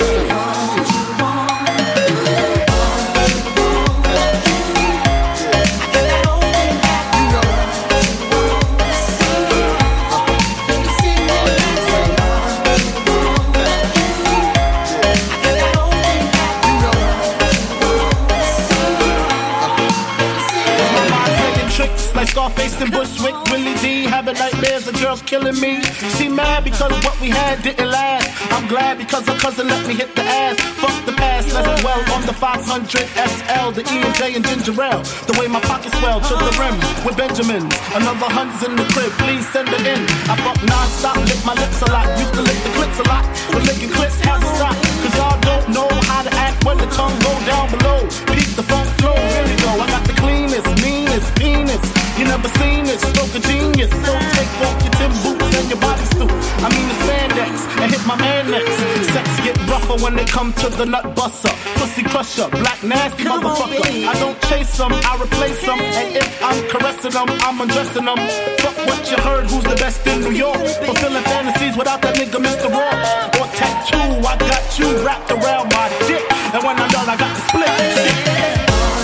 Like Scarface and Bushwick, Willie D, having nightmares of girls killing me. She mad because what we had didn't last. I'm glad because her cousin let me hit the ass. Fuck the past, let's well on the five hundred S L, the E and J and ginger ale. The way my pockets swell to the rim with Benjamins. Another hundred's in the crib, please send it in. I fuck non-stop, lick my lips a lot. Used to lick the clips a lot, but licking clips has to stop. Cause y'all don't know how to act when the tongue go down below. Peep the funk flow, really go. I got the cleanest, meanest penis. You never seen it, stroke of genius. So take off your Tim boots and your bodysuit. I mean the spandex, and hit my man next. Sex get rougher when they come to the nut buster. Pussy crusher, black nasty come motherfucker. On, I don't chase them, I replace them. And if I'm caressing them, I'm undressing them. Fuck what you heard, who's the best in New York? Fulfilling fantasies without that nigga Mister Raw. Or tattoo, I got you wrapped around my dick. And when I'm done, I got the split shit.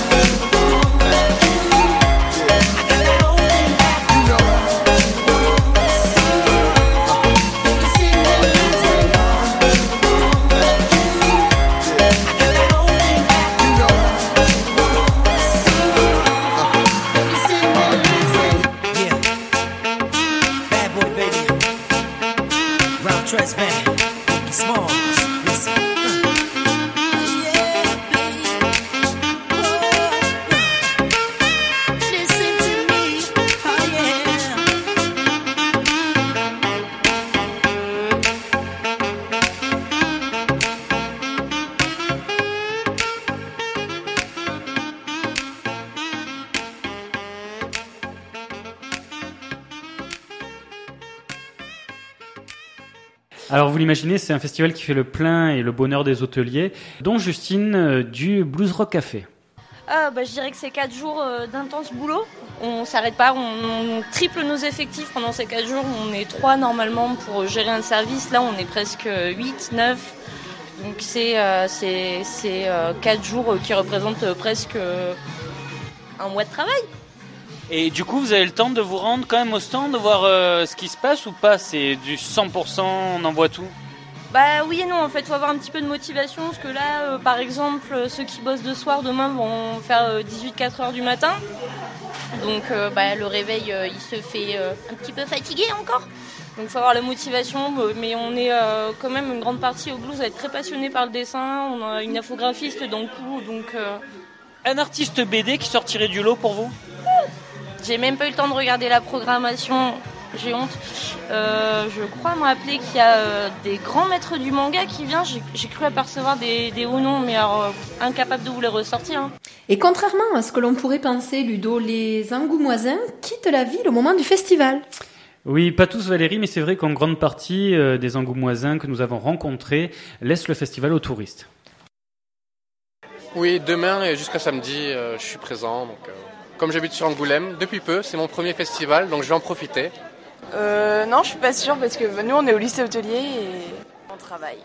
Alors vous l'imaginez, c'est un festival qui fait le plein et le bonheur des hôteliers, dont Justine euh, du Blues Rock Café. Ah, bah, je dirais que c'est quatre jours euh, d'intense boulot. On s'arrête pas, on, on triple nos effectifs pendant ces quatre jours. On est trois normalement pour gérer un service. Là, on est presque huit, neuf. Donc c'est euh, c'est, c'est euh, quatre jours qui représentent euh, presque euh, un mois de travail. Et du coup, vous avez le temps de vous rendre quand même au stand, de voir euh, ce qui se passe ou pas? C'est du cent pour cent, on envoie tout? Bah oui et non, en fait, il faut avoir un petit peu de motivation, parce que là, euh, par exemple, ceux qui bossent de soir, demain, vont faire euh, dix-huit à quatre heures du matin. Donc euh, bah, le réveil, euh, il se fait euh, un petit peu fatigué encore. Donc il faut avoir la motivation, mais on est euh, quand même une grande partie au blues à être très passionné par le dessin. On a une infographiste dans le coup, donc... Euh... Un artiste B D qui sortirait du lot pour vous? J'ai même pas eu le temps de regarder la programmation. j'ai honte. Euh, je crois me rappeler qu'il y a euh, des grands maîtres du manga qui viennent. J'ai, j'ai cru apercevoir des, des hauts noms, mais alors euh, incapable de vous les ressortir. Hein. Et contrairement à ce que l'on pourrait penser, Ludo, les Angoumoisins quittent la ville au moment du festival. Oui, pas tous Valérie, mais c'est vrai qu'en grande partie euh, des Angoumoisins que nous avons rencontrés laissent le festival aux touristes. Oui, demain et jusqu'à samedi, euh, je suis présent. Donc, euh, comme j'habite sur Angoulême, depuis peu, c'est mon premier festival, donc je vais en profiter. Euh, non, je suis pas sûre parce que nous, on est au lycée hôtelier et on travaille.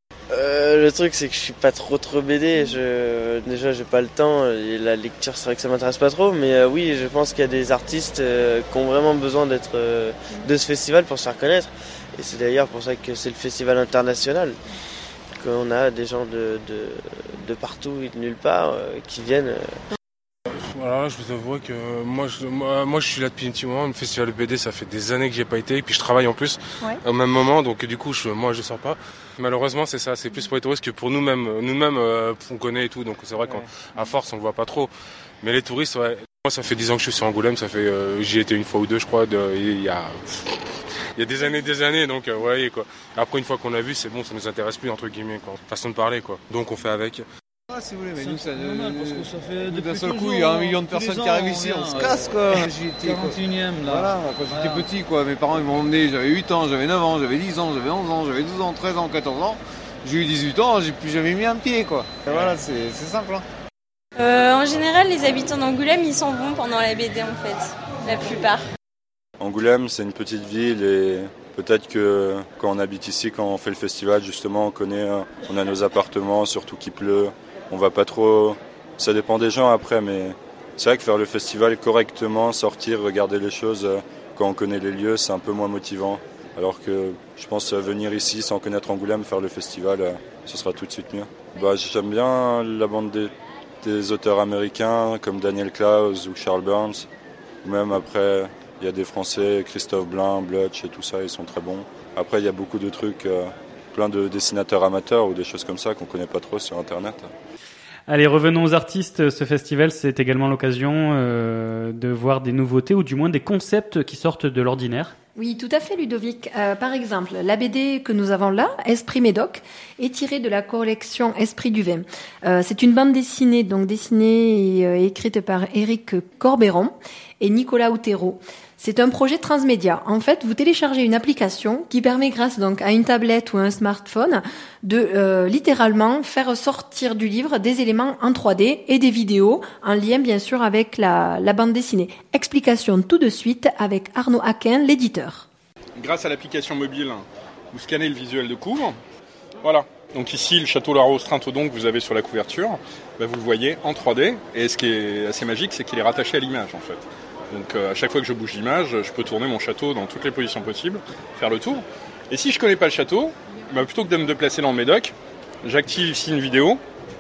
Euh, le truc, c'est que je suis pas trop trop B D. Je, déjà, j'ai pas le temps et la lecture, c'est vrai que ça m'intéresse pas trop. Mais euh, oui, je pense qu'il y a des artistes euh, qui ont vraiment besoin d'être euh, de ce festival pour se faire connaître. Et c'est d'ailleurs pour ça que c'est le festival international. Qu'on a des gens de, de, de partout et de nulle part euh, qui viennent. Euh. Voilà, je vous avoue que moi je, moi, moi je suis là depuis un petit moment. Le festival de B D, ça fait des années que j'y ai pas été. Et puis je travaille en plus ouais. au même moment, donc du coup je, moi je sors pas. Malheureusement c'est ça, c'est plus pour les touristes que pour nous-mêmes. Nous-mêmes euh, on connaît et tout, donc c'est vrai ouais. qu'à force on le voit pas trop. Mais les touristes, ouais. Moi ça fait dix ans que je suis sur Angoulême, ça fait euh, j'y étais une fois ou deux je crois. De, il y a il y a des années, des années, donc euh, ouais quoi. Après une fois qu'on a vu, c'est bon, ça nous intéresse plus entre guillemets quoi. Façon de parler quoi. Donc on fait avec. Ah, si vous voulez, mais nous, ça, normal, parce que ça fait d'un seul coup, il y a un million de personnes qui arrivent ici, on se casse, quoi. J'étais quarante et unième, là. Voilà, quand j'étais voilà. petit, quoi. Mes parents, ils m'ont emmené, j'avais huit ans, j'avais neuf ans, j'avais dix ans, j'avais onze ans, j'avais douze ans, treize ans, quatorze ans. J'ai eu dix-huit ans, j'ai plus jamais mis un pied, quoi. Et voilà, c'est, c'est simple, hein. Euh, en général, les habitants d'Angoulême, ils s'en vont pendant la B D, en fait. La plupart. Angoulême, c'est une petite ville et peut-être que quand on habite ici, quand on fait le festival, justement, on connaît, on a nos appartements, surtout qu'il pleut. On va pas trop... Ça dépend des gens après, mais c'est vrai que faire le festival correctement, sortir, regarder les choses, quand on connaît les lieux, c'est un peu moins motivant. Alors que je pense venir ici sans connaître Angoulême, faire le festival, ce sera tout de suite mieux. Bah, j'aime bien la bande des, des auteurs américains comme Daniel Klaus ou Charles Burns. Même après, il y a des Français, Christophe Blain, Blutch et tout ça, ils sont très bons. Après, il y a beaucoup de trucs, euh, plein de dessinateurs amateurs ou des choses comme ça qu'on connaît pas trop sur Internet. Allez, revenons aux artistes. Ce festival, c'est également l'occasion euh, de voir des nouveautés ou du moins des concepts qui sortent de l'ordinaire. Oui, tout à fait, Ludovic. Euh, par exemple, la B D que nous avons là, Esprit Médoc, est tirée de la collection Esprit du vin. Euh, c'est une bande dessinée, donc dessinée et euh, écrite par Éric Corberon et Nicolas Outero. C'est un projet transmédia. En fait, vous téléchargez une application qui permet, grâce donc à une tablette ou un smartphone, de euh, littéralement faire sortir du livre des éléments en trois D et des vidéos en lien bien sûr avec la, la bande dessinée. Explication tout de suite avec Arnaud Aquin, l'éditeur. Grâce à l'application mobile, vous scannez le visuel de couvre. Voilà. Donc ici, le château La Rose-Trinthedon que vous avez sur la couverture, bah, vous le voyez en trois D. Et ce qui est assez magique, c'est qu'il est rattaché à l'image en fait. Donc euh, à chaque fois que je bouge l'image, je peux tourner mon château dans toutes les positions possibles, faire le tour. Et si je connais pas le château, bah, plutôt que de me déplacer dans le Médoc, j'active ici une vidéo.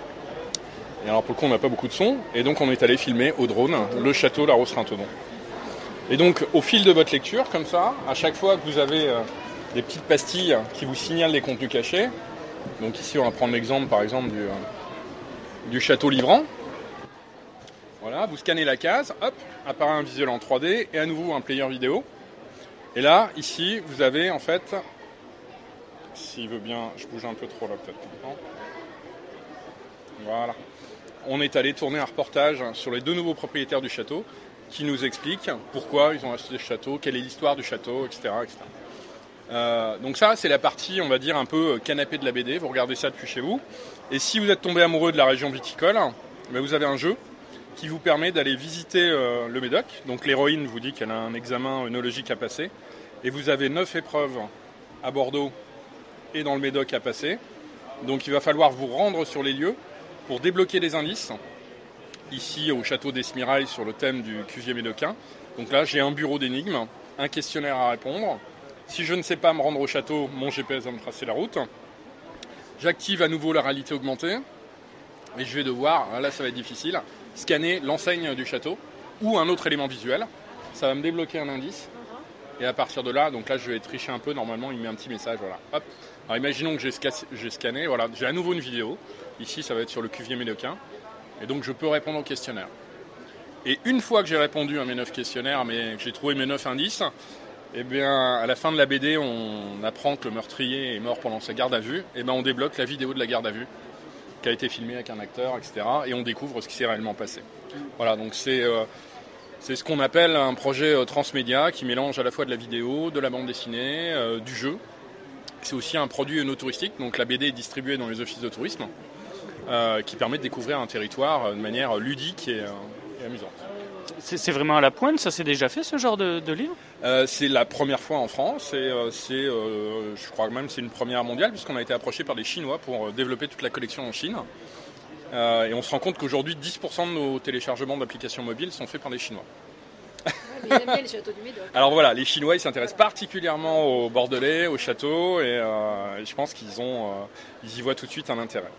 Et alors pour le coup, on n'a pas beaucoup de son, et donc on est allé filmer au drone le château La Rose-Trinthedon. Et donc au fil de votre lecture, comme ça, à chaque fois que vous avez euh, des petites pastilles qui vous signalent les contenus cachés, donc ici on va prendre l'exemple par exemple du, euh, du château livrant. Voilà, vous scannez la case, hop, apparaît un visuel en trois D et à nouveau un player vidéo. Et là, ici, vous avez en fait, s'il veut bien, je bouge un peu trop là peut-être. Voilà. On est allé tourner un reportage sur les deux nouveaux propriétaires du château qui nous expliquent pourquoi ils ont acheté ce château, quelle est l'histoire du château, et cetera et cetera. Euh, donc ça, c'est la partie, on va dire, un peu canapé de la B D. Vous regardez ça depuis chez vous. Et si vous êtes tombé amoureux de la région viticole, ben vous avez un jeu qui vous permet d'aller visiter euh, le Médoc. Donc l'héroïne vous dit qu'elle a un examen œnologique à passer. Et vous avez neuf épreuves à Bordeaux et dans le Médoc à passer. Donc il va falloir vous rendre sur les lieux pour débloquer des indices. Ici au château d'Esmirail sur le thème du cuvier médocain. Donc là j'ai un bureau d'énigmes, un questionnaire à répondre. Si je ne sais pas me rendre au château, mon G P S va me tracer la route. J'active à nouveau la réalité augmentée. Et je vais devoir, là ça va être difficile, scanner l'enseigne du château ou un autre élément visuel. Ça va me débloquer un indice. Et à partir de là, donc là je vais tricher un peu, normalement il met un petit message, voilà. Hop. Alors imaginons que j'ai, sca- j'ai scanné, voilà, j'ai à nouveau une vidéo. Ici ça va être sur le cuvier médocain. Et donc je peux répondre au questionnaire. Et une fois que j'ai répondu à mes neuf questionnaires, mais que j'ai trouvé mes neuf indices, Et bien, à la fin de la B D, on apprend que le meurtrier est mort pendant sa garde à vue. Et ben, on débloque la vidéo de la garde à vue, qui a été filmée avec un acteur, et cetera. Et on découvre ce qui s'est réellement passé. Voilà, donc c'est, euh, c'est ce qu'on appelle un projet euh, transmédia qui mélange à la fois de la vidéo, de la bande dessinée, euh, du jeu. C'est aussi un produit no-touristique, donc la B D est distribuée dans les offices de tourisme, euh, qui permet de découvrir un territoire de manière ludique et, euh, et amusante. C'est, c'est vraiment à la pointe, ça s'est déjà fait ce genre de, de livre euh, C'est la première fois en France et euh, c'est, euh, je crois même que c'est une première mondiale puisqu'on a été approché par les Chinois pour euh, développer toute la collection en Chine. Euh, et on se rend compte qu'aujourd'hui dix pour cent de nos téléchargements d'applications mobiles sont faits par les Chinois. Mais ils aiment bien les châteaux du Médoc. Alors voilà, les Chinois ils s'intéressent particulièrement aux Bordelais, aux châteaux et, euh, et je pense qu'ils ont, euh, ils y voient tout de suite un intérêt.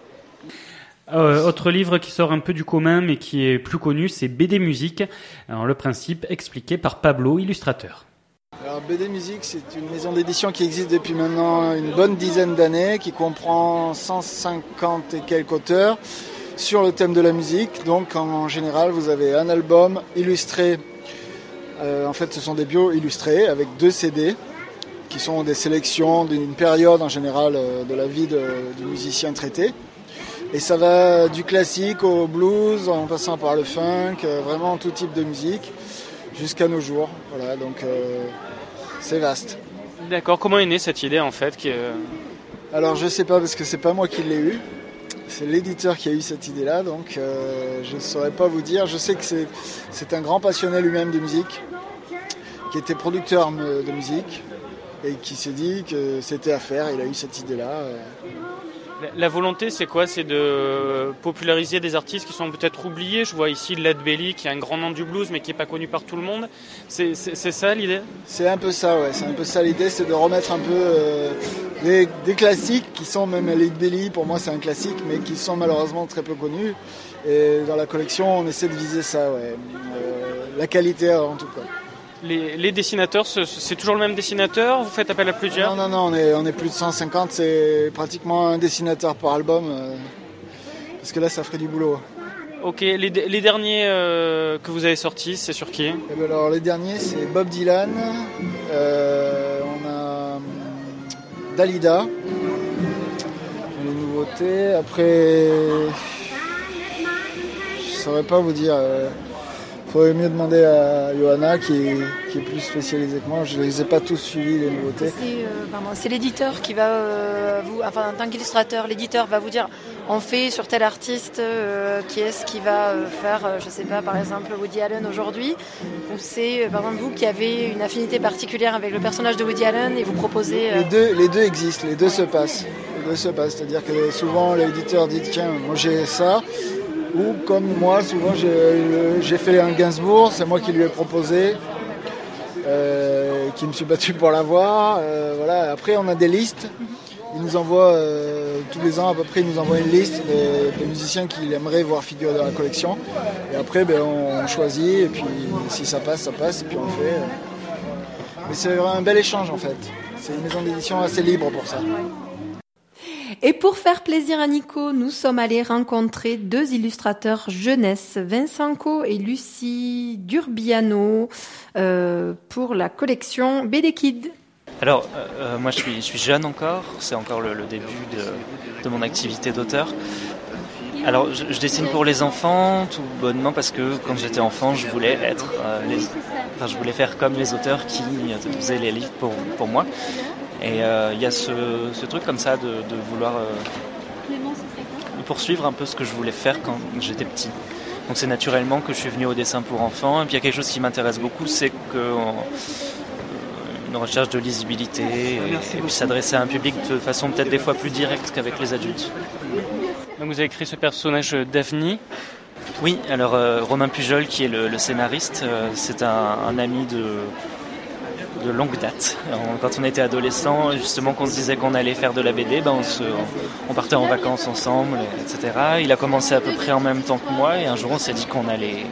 Euh, autre livre qui sort un peu du commun mais qui est plus connu, c'est B D Musique. Alors le principe expliqué par Pablo, illustrateur. Alors B D Musique, c'est une maison d'édition qui existe depuis maintenant une bonne dizaine d'années, qui comprend cent cinquante et quelques auteurs sur le thème de la musique. Donc en général, vous avez un album illustré. Euh, en fait, ce sont des bios illustrés avec deux C D qui sont des sélections d'une période en général euh, de la vie de, du musicien traité. Et ça va du classique au blues, en passant par le funk, euh, vraiment tout type de musique, jusqu'à nos jours. Voilà, donc euh, c'est vaste. D'accord. Comment est née cette idée en fait qui est... Alors je sais pas parce que c'est pas moi qui l'ai eu. C'est l'éditeur qui a eu cette idée-là, donc euh, je ne saurais pas vous dire. Je sais que c'est, c'est un grand passionné lui-même de musique, qui était producteur de musique, et qui s'est dit que c'était à faire. Il a eu cette idée-là. Euh. La volonté, c'est quoi ? C'est de populariser des artistes qui sont peut-être oubliés. Je vois ici Led Belly, qui est un grand nom du blues, mais qui n'est pas connu par tout le monde. C'est, c'est, c'est ça l'idée ? C'est un peu ça, ouais. C'est un peu ça l'idée, c'est de remettre un peu euh, des, des classiques qui sont, même Led Belly, pour moi c'est un classique, mais qui sont malheureusement très peu connus. Et dans la collection, on essaie de viser ça, ouais. Euh, la qualité en tout cas. Les, les dessinateurs, c'est toujours le même dessinateur ? Vous faites appel à plusieurs ? Non, non, non, on est, on est plus de cent cinquante, c'est pratiquement un dessinateur par album, euh, parce que là, ça ferait du boulot. Ok, les, les derniers euh, que vous avez sortis, c'est sur qui ? Eh ben alors, les derniers, c'est Bob Dylan, euh, on a Dalida, les nouveautés, après, je saurais pas vous dire... Euh, Il faudrait mieux demander à Johanna qui est, qui est plus spécialisée que moi. Je ne les ai pas tous suivis, les nouveautés. C'est, euh, pardon, c'est l'éditeur qui va euh, vous, enfin en tant qu'illustrateur, l'éditeur va vous dire on fait sur tel artiste, euh, qui est-ce qui va euh, faire, euh, je ne sais pas, par exemple Woody Allen aujourd'hui. Ou c'est euh, par exemple vous qui avez une affinité particulière avec le personnage de Woody Allen et vous proposez. Euh... Les deux, les deux existent, les deux se passent. Les deux se passent, c'est-à-dire que souvent l'éditeur dit tiens, moi j'ai ça. Ou comme moi, souvent j'ai, j'ai fait un Gainsbourg, c'est moi qui lui ai proposé, euh, qui me suis battu pour l'avoir. Euh, voilà. Après, on a des listes. Il nous envoie euh, tous les ans à peu près, il nous envoie une liste des, des musiciens qu'il aimerait voir figurer dans la collection. Et après, ben, on choisit et puis si ça passe, ça passe et puis on le fait. Mais c'est vraiment un bel échange en fait. C'est une maison d'édition assez libre pour ça. Et pour faire plaisir à Nico, nous sommes allés rencontrer deux illustrateurs jeunesse, Vincent Co et Lucie Durbiano, euh, pour la collection B D Kids. Alors, euh, moi je suis, je suis jeune encore, c'est encore le, le début de, de mon activité d'auteur. Alors, je, je dessine pour les enfants, tout bonnement parce que quand j'étais enfant, je voulais être, euh, les, enfin, je voulais faire comme les auteurs qui faisaient les livres pour, pour moi. Et il euh, y a ce, ce truc comme ça de, de vouloir euh, de poursuivre un peu ce que je voulais faire quand j'étais petit. Donc c'est naturellement que je suis venu au dessin pour enfants. Et puis il y a quelque chose qui m'intéresse beaucoup, c'est que on, une recherche de lisibilité et, et puis s'adresser à un public de façon peut-être des fois plus directe qu'avec les adultes. Donc vous avez créé ce personnage Daphne. Oui, alors euh, Romain Pujol qui est le, le scénariste, euh, c'est un, un ami de... de longue date. Quand on était adolescent, justement, qu'on se disait qu'on allait faire de la B D, ben on, se, on partait en vacances ensemble, et cetera. Il a commencé à peu près en même temps que moi, et un jour on s'est dit qu'on allait,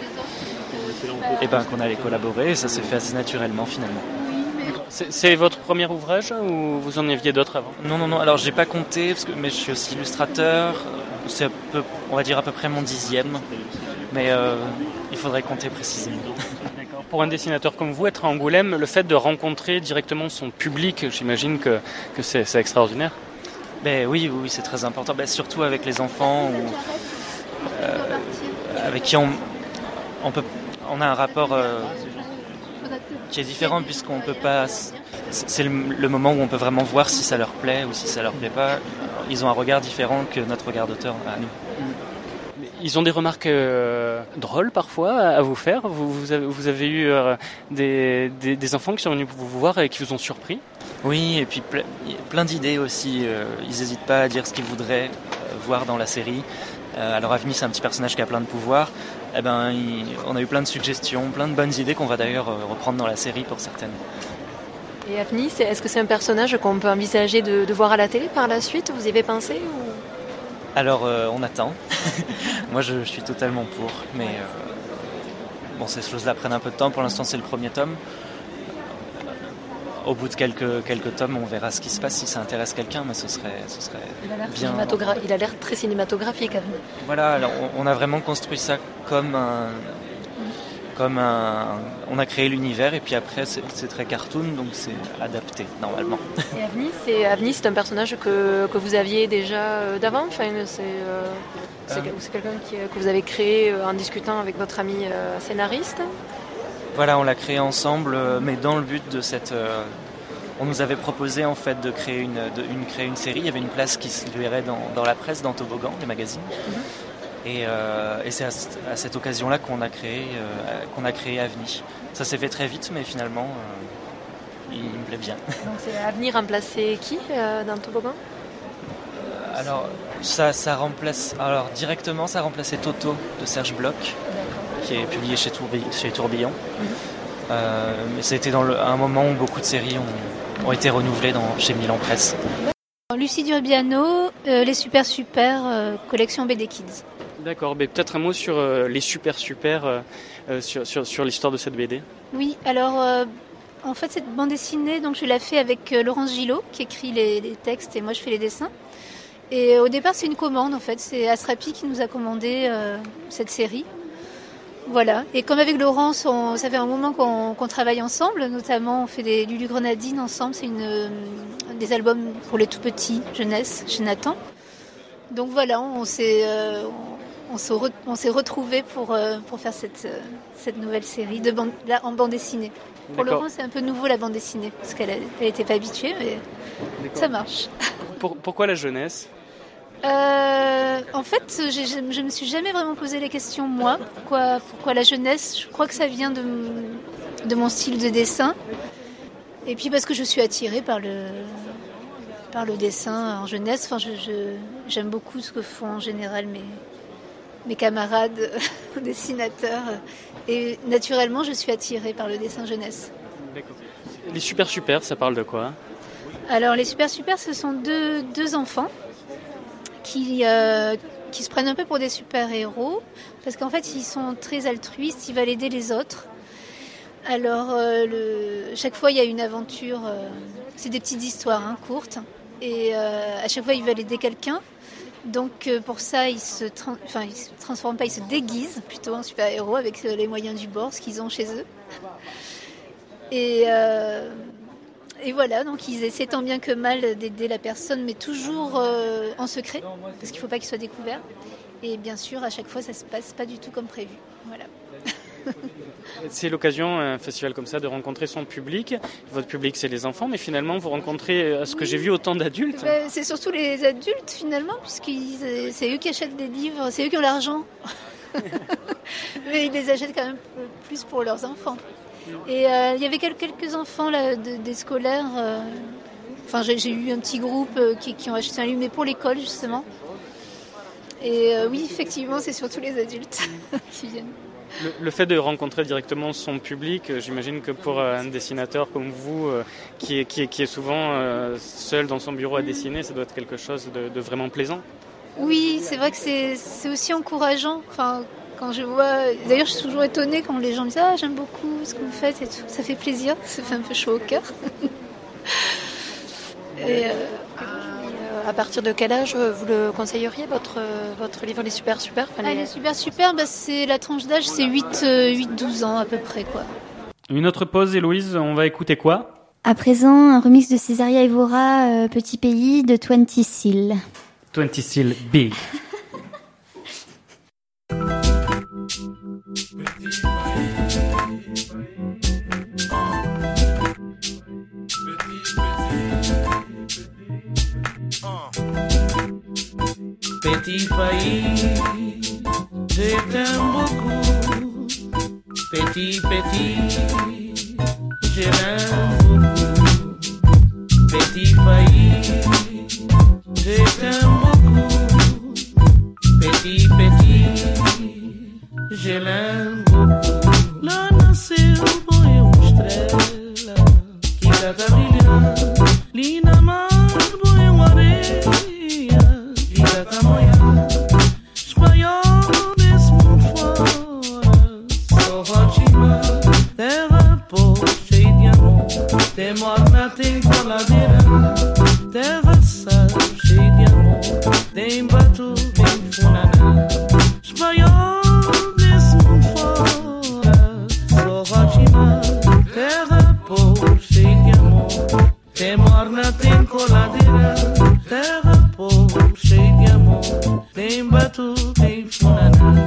et ben, qu'on allait collaborer, et ça s'est fait assez naturellement finalement. C'est, c'est votre premier ouvrage ou vous en aviez d'autres avant ? Non, non, non. Alors j'ai pas compté, parce que, mais je suis aussi illustrateur. C'est à peu, on va dire à peu près mon dixième, mais euh, il faudrait compter précisément. D'accord. Pour un dessinateur comme vous, être à Angoulême, le fait de rencontrer directement son public, j'imagine que, que c'est, c'est extraordinaire. Ben oui, oui, c'est très important, ben, surtout avec les enfants ou, euh, avec qui on, on, peut, on a un rapport euh, qui est différent puisqu'on peut pas... C'est le, le moment où on peut vraiment voir si ça leur plaît ou si ça leur plaît pas. Ils ont un regard différent que notre regard d'auteur à nous. Ils ont des remarques euh, drôles parfois à vous faire. Vous, vous, avez, vous avez eu euh, des, des, des enfants qui sont venus vous voir et qui vous ont surpris. Oui, et puis ple- plein d'idées aussi. Euh, ils n'hésitent pas à dire ce qu'ils voudraient euh, voir dans la série. Euh, alors Avni, c'est un petit personnage qui a plein de pouvoirs. Eh ben, il, on a eu plein de suggestions, plein de bonnes idées qu'on va d'ailleurs euh, reprendre dans la série pour certaines. Et Avni, c'est, est-ce que c'est un personnage qu'on peut envisager de, de voir à la télé par la suite ? Vous y avez pensé ou... Alors, euh, on attend. Moi, je, je suis totalement pour. Mais euh, bon, ces choses-là prennent un peu de temps. Pour l'instant, c'est le premier tome. Au bout de quelques, quelques tomes, on verra ce qui se passe. Si ça intéresse quelqu'un, mais ce serait, ce serait il a l'air bien. Cinématogra- il a l'air très cinématographique, Avni. Voilà, alors on, on a vraiment construit ça comme un... Comme un, on a créé l'univers et puis après c'est, c'est très cartoon, donc c'est adapté normalement. Et Avni, c'est, Avni, c'est un personnage que, que vous aviez déjà d'avant, enfin, c'est, euh, c'est, euh... c'est quelqu'un qui, que vous avez créé en discutant avec votre ami euh, scénariste. Voilà, on l'a créé ensemble, mais dans le but de cette... Euh, on nous avait proposé en fait de créer une, de, une, créer une série, il y avait une place qui se verrait dans, dans la presse, dans Toboggan, les magazines. Mm-hmm. Et, euh, et c'est à, à cette occasion-là qu'on a créé, euh, qu'on a créé Avni. Ça s'est fait très vite, mais finalement, euh, il, il me plaît bien. Donc c'est Avni remplacer qui euh, dans Toboggan ? euh, Alors, ça, ça remplace, alors directement, ça a remplacé Toto de Serge Bloch, D'accord. qui est publié chez, Tourbi, chez Tourbillon. Mm-hmm. Euh, mais ça a été dans le, un moment où beaucoup de séries ont, ont été renouvelées dans, chez Milan Presse. Lucie Durbiano, euh, les Super Super, euh, collection B D Kids. D'accord, mais peut-être un mot sur euh, les super super, euh, euh, sur, sur, sur l'histoire de cette B D. Oui, alors euh, en fait cette bande dessinée, donc je l'ai fait avec euh, Laurence Gillot qui écrit les, les textes et moi je fais les dessins. Et euh, au départ c'est une commande en fait, c'est Asrapi qui nous a commandé euh, cette série. Voilà, et comme avec Laurence, on, ça fait un moment qu'on, qu'on travaille ensemble, notamment on fait des Lulu Grenadine ensemble, c'est une, euh, des albums pour les tout petits, jeunesse, chez Nathan. Donc voilà, on s'est... Euh, On, se re, on s'est retrouvés pour, euh, pour faire cette, euh, cette nouvelle série de bande, là, en bande dessinée. Pour D'accord. Laurent, c'est un peu nouveau la bande dessinée, parce qu'elle n'était pas habituée, mais D'accord. ça marche. Pour, pourquoi la jeunesse ? euh, En fait, j'ai, je ne me suis jamais vraiment posé les questions, moi. Pourquoi, pourquoi la jeunesse ? Je crois que ça vient de, de mon style de dessin. Et puis parce que je suis attirée par le, par le dessin en jeunesse. Enfin, je, je, j'aime beaucoup ce que font en général mes... mes camarades dessinateurs. Et naturellement, je suis attirée par le dessin jeunesse. D'accord. Les Super Super, ça parle de quoi ? Alors, les Super Super, ce sont deux, deux enfants qui, euh, qui se prennent un peu pour des super-héros, parce qu'en fait, ils sont très altruistes, ils veulent aider les autres. Alors, euh, le... chaque fois, il y a une aventure, euh... c'est des petites histoires hein, courtes, et euh, à chaque fois, ils veulent aider quelqu'un. Donc euh, pour ça, ils se, tra- enfin, ils se transforment pas, ils se déguisent plutôt en super-héros avec euh, les moyens du bord, ce qu'ils ont chez eux. Et, euh, et voilà, donc ils essaient tant bien que mal d'aider la personne, mais toujours euh, en secret, parce qu'il faut pas qu'il soit découvert. Et bien sûr, à chaque fois, ça se passe pas du tout comme prévu. Voilà. C'est l'occasion, un festival comme ça, de rencontrer son public. Votre public, c'est les enfants, mais finalement, vous rencontrez, à ce que j'ai vu, autant d'adultes. Ben, c'est surtout les adultes, finalement, puisque c'est eux qui achètent des livres, c'est eux qui ont l'argent. Mais ils les achètent quand même plus pour leurs enfants. Et euh, il y avait quelques enfants là, de, des scolaires. Euh, enfin, j'ai, j'ai eu un petit groupe euh, qui, qui ont acheté un livre, mais pour l'école, justement. Et euh, oui, effectivement, c'est surtout les adultes qui viennent. Le, le fait de rencontrer directement son public, j'imagine que pour un dessinateur comme vous, euh, qui, est, qui, est, qui est souvent euh, seul dans son bureau à dessiner, ça doit être quelque chose de, de vraiment plaisant. Oui, c'est vrai que c'est, c'est aussi encourageant. Enfin, quand je vois... D'ailleurs, je suis toujours étonnée quand les gens me disent « Ah, j'aime beaucoup ce que vous faites et tout. » Ça fait plaisir, ça fait un peu chaud au cœur. Et... Euh... À partir de quel âge vous le conseilleriez, votre, votre livre Les Super Super enfin, les... Ah, les Super Super, bah, c'est, la tranche d'âge, c'est huit douze ans à peu près. Quoi. Une autre pause, Héloïse, on va écouter quoi ? À présent, un remix de Césaria Evora, euh, Petit Pays, de Twenty Seal. Twenty Seal, big. Petit pays, je t'aime beaucoup. Petit, petit, je l'aime beaucoup. Petit pays, je t'aime beaucoup. Petit, petit, je l'aime beaucoup. Lá nasceu foi uma estrela que cada brilhar, linda mar, foi uma areia que cada manhã espalhou nesse mundo fora. Sou ótima, terra boa, cheia de amor, tem morna, tem coladeira, terra sal, cheia de amor, tem batu, tem funaná, espalhou nesse mundo fora. Sou ótima, terra boa, cheia de amor, tem morna, tem coladeira, terra boa, cheia de amor, tem batu, tem funaná.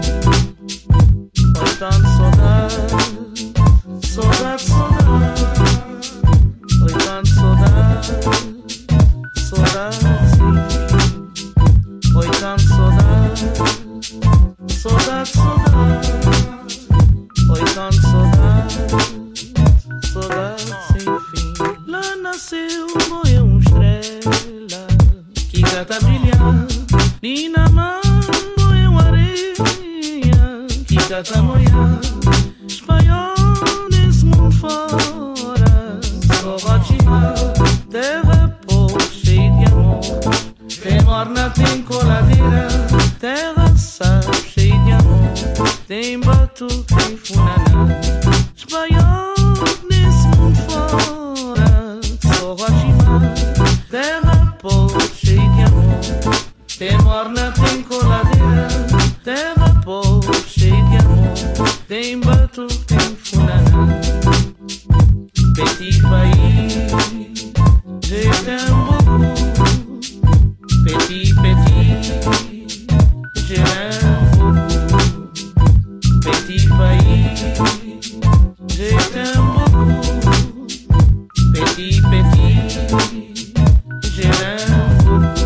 Oi, tanto saudade, saudade, saudade. Oi, tanto saudade, saudade sem fim. Oi, tanto saudade, saudade, saudade. Oi, tanto saudade, saudade sem fim. Lá nasceu, foi uma estrela que gata brilhar, linda mar, foi uma areia que gata molhar, espalhou nesse mundo fora. Sou ótima, terra boa, cheia de amor, tem morna, tem coladeira, terra sal, cheia de amor, tem batu, tem funaná, espalhou nesse mundo fora. Sou ótima, terra boa, cheia de amor, tem morna, tem coladeira, terra boa, cheia de amor, tem batu, tem funaná. Petit pays, je t'aime beaucoup. Petit, petit, je l'aime beaucoup. Petit pays, je t'aime beaucoup. Petit, petit, je l'aime beaucoup.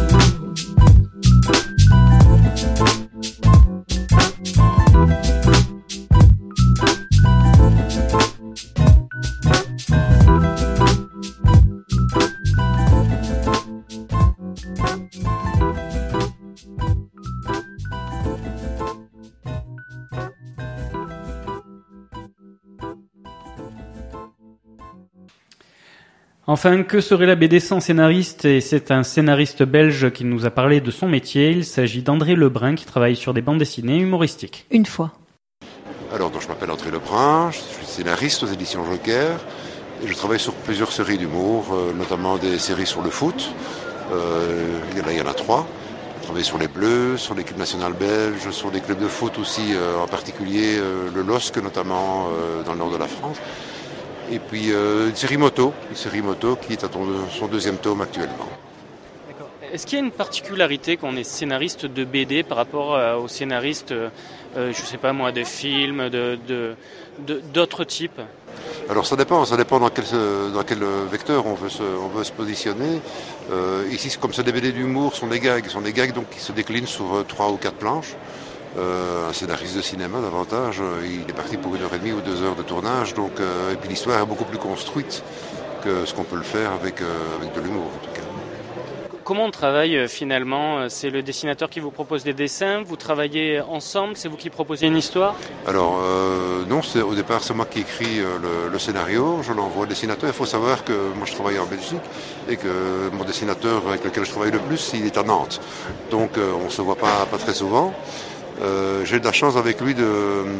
Enfin, que serait la B D sans scénariste ? Et c'est un scénariste belge qui nous a parlé de son métier. Il s'agit d'André Lebrun qui travaille sur des bandes dessinées humoristiques. Une fois. Alors, donc, je m'appelle André Lebrun, je suis scénariste aux éditions Joker et je travaille sur plusieurs séries d'humour, euh, notamment des séries sur le foot. Euh, il y en a, il y en a trois. Je travaille sur les Bleus, sur l'équipe nationale belge, sur des clubs de foot aussi, euh, en particulier euh, le L O S C notamment euh, dans le nord de la France. Et puis euh, une série moto, une série moto qui est à son deuxième tome actuellement. D'accord. Est-ce qu'il y a une particularité quand on est scénariste de B D par rapport euh, aux scénaristes, euh, je ne sais pas moi, de films, de, de, de, d'autres types ? Alors ça dépend, ça dépend dans quel, dans quel vecteur on veut se, on veut se positionner. Euh, ici, comme c'est des B D d'humour, sont des gags, sont des gags donc qui se déclinent sur trois ou quatre planches. Euh, un scénariste de cinéma davantage, il est parti pour une heure et demie ou deux heures de tournage, donc euh, et puis l'histoire est beaucoup plus construite que ce qu'on peut le faire avec, euh, avec de l'humour en tout cas. Comment on travaille euh, finalement ? C'est le dessinateur qui vous propose des dessins, vous travaillez ensemble, c'est vous qui proposez une histoire ? Alors euh, non, c'est, au départ c'est moi qui écris euh, le, le scénario, je l'envoie au dessinateur. Il faut savoir que moi je travaille en Belgique et que mon dessinateur avec lequel je travaille le plus, il est à Nantes. Donc euh, on ne se voit pas, pas très souvent. Euh, j'ai de la chance avec lui de,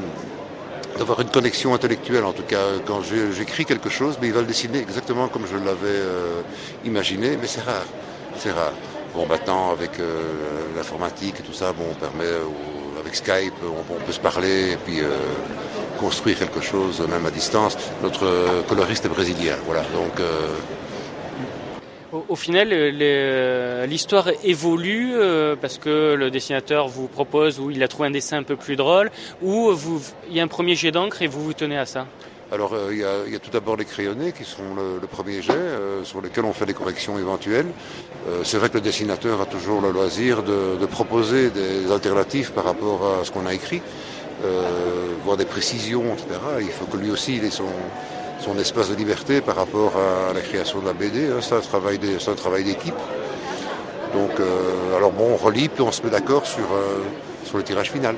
d'avoir une connexion intellectuelle. En tout cas, quand je, j'écris quelque chose, mais il va le dessiner exactement comme je l'avais euh, imaginé, mais c'est rare, c'est rare. Bon, maintenant, avec euh, l'informatique et tout ça, bon, on permet, euh, avec Skype, on, on peut se parler, et puis, euh, construire quelque chose, même à distance. Notre coloriste est brésilien, voilà. Donc, euh... au, au final, les, l'histoire évolue euh, parce que le dessinateur vous propose ou il a trouvé un dessin un peu plus drôle, ou vous, il y a un premier jet d'encre et vous vous tenez à ça. Alors, euh, il, y a, il y a tout d'abord les crayonnés qui sont le, le premier jet, euh, sur lesquels on fait des corrections éventuelles. Euh, c'est vrai que le dessinateur a toujours le loisir de, de proposer des alternatives par rapport à ce qu'on a écrit, euh, voire des précisions, et cetera. Il faut que lui aussi il ait son, son espace de liberté par rapport à la création de la B D. Hein. C'est un travail, de, c'est un travail d'équipe. Donc, euh, alors bon, on relit, puis on se met d'accord sur, euh, sur le tirage final.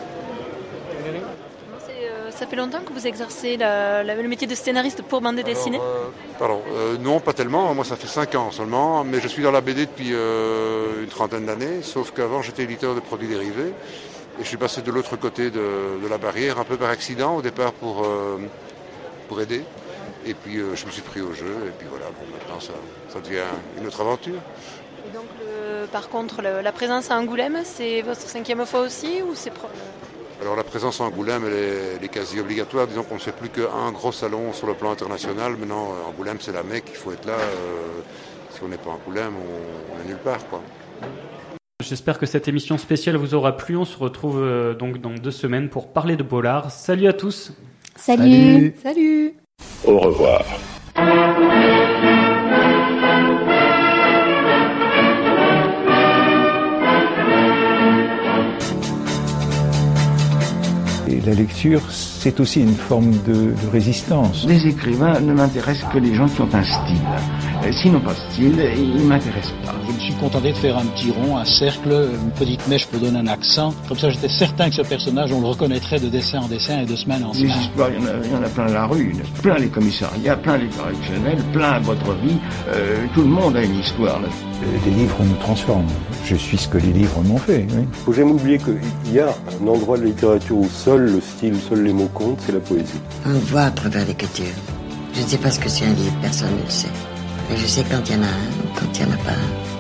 Ça fait longtemps que vous exercez la, la, le métier de scénariste pour bande dessinée ? euh, Pardon, euh, non, pas tellement. Moi, ça fait cinq ans seulement. Mais je suis dans la B D depuis euh, une trentaine d'années. Sauf qu'avant, j'étais éditeur de produits dérivés. Et je suis passé de l'autre côté de, de la barrière, un peu par accident, au départ pour, euh, pour aider. Et puis, euh, je me suis pris au jeu. Et puis voilà, bon, maintenant, ça, ça devient une autre aventure. Et donc, le, par contre, le, la présence à Angoulême, c'est votre cinquième fois aussi ou c'est pro... Alors la présence à Angoulême, elle est, elle est quasi obligatoire. Disons qu'on ne fait plus qu'un gros salon sur le plan international. Maintenant, Angoulême, c'est la Mecque, il faut être là. Euh, si on n'est pas à Angoulême, on, on est nulle part, quoi. J'espère que cette émission spéciale vous aura plu. On se retrouve euh, donc dans deux semaines pour parler de polar. Salut à tous. Salut. Salut. Salut. Au revoir. Et la lecture, c'est aussi une forme de, de résistance. Les écrivains ne m'intéressent que les gens qui ont un style. S'ils n'ont pas de style, ils ne m'intéressent pas. Je me suis contenté de faire un petit rond, un cercle, une petite mèche pour donner un accent. Comme ça, j'étais certain que ce personnage, on le reconnaîtrait de dessin en dessin et de semaine en semaine. Les histoires, il y en a, il y en a plein la rue, plein les commissariats, plein les correctionnels, plein votre vie. Euh, tout le monde a une histoire là. Les livres nous transforment. Je suis ce que les livres m'ont fait. Oui. Faut jamais oublier qu'il y a un endroit de la littérature où seul le style, seuls les mots comptent, c'est la poésie. On voit à travers l'écriture. Je ne sais pas ce que c'est un livre, personne ne le sait. Mais je sais quand il y en a un ou quand il n'y en a pas un.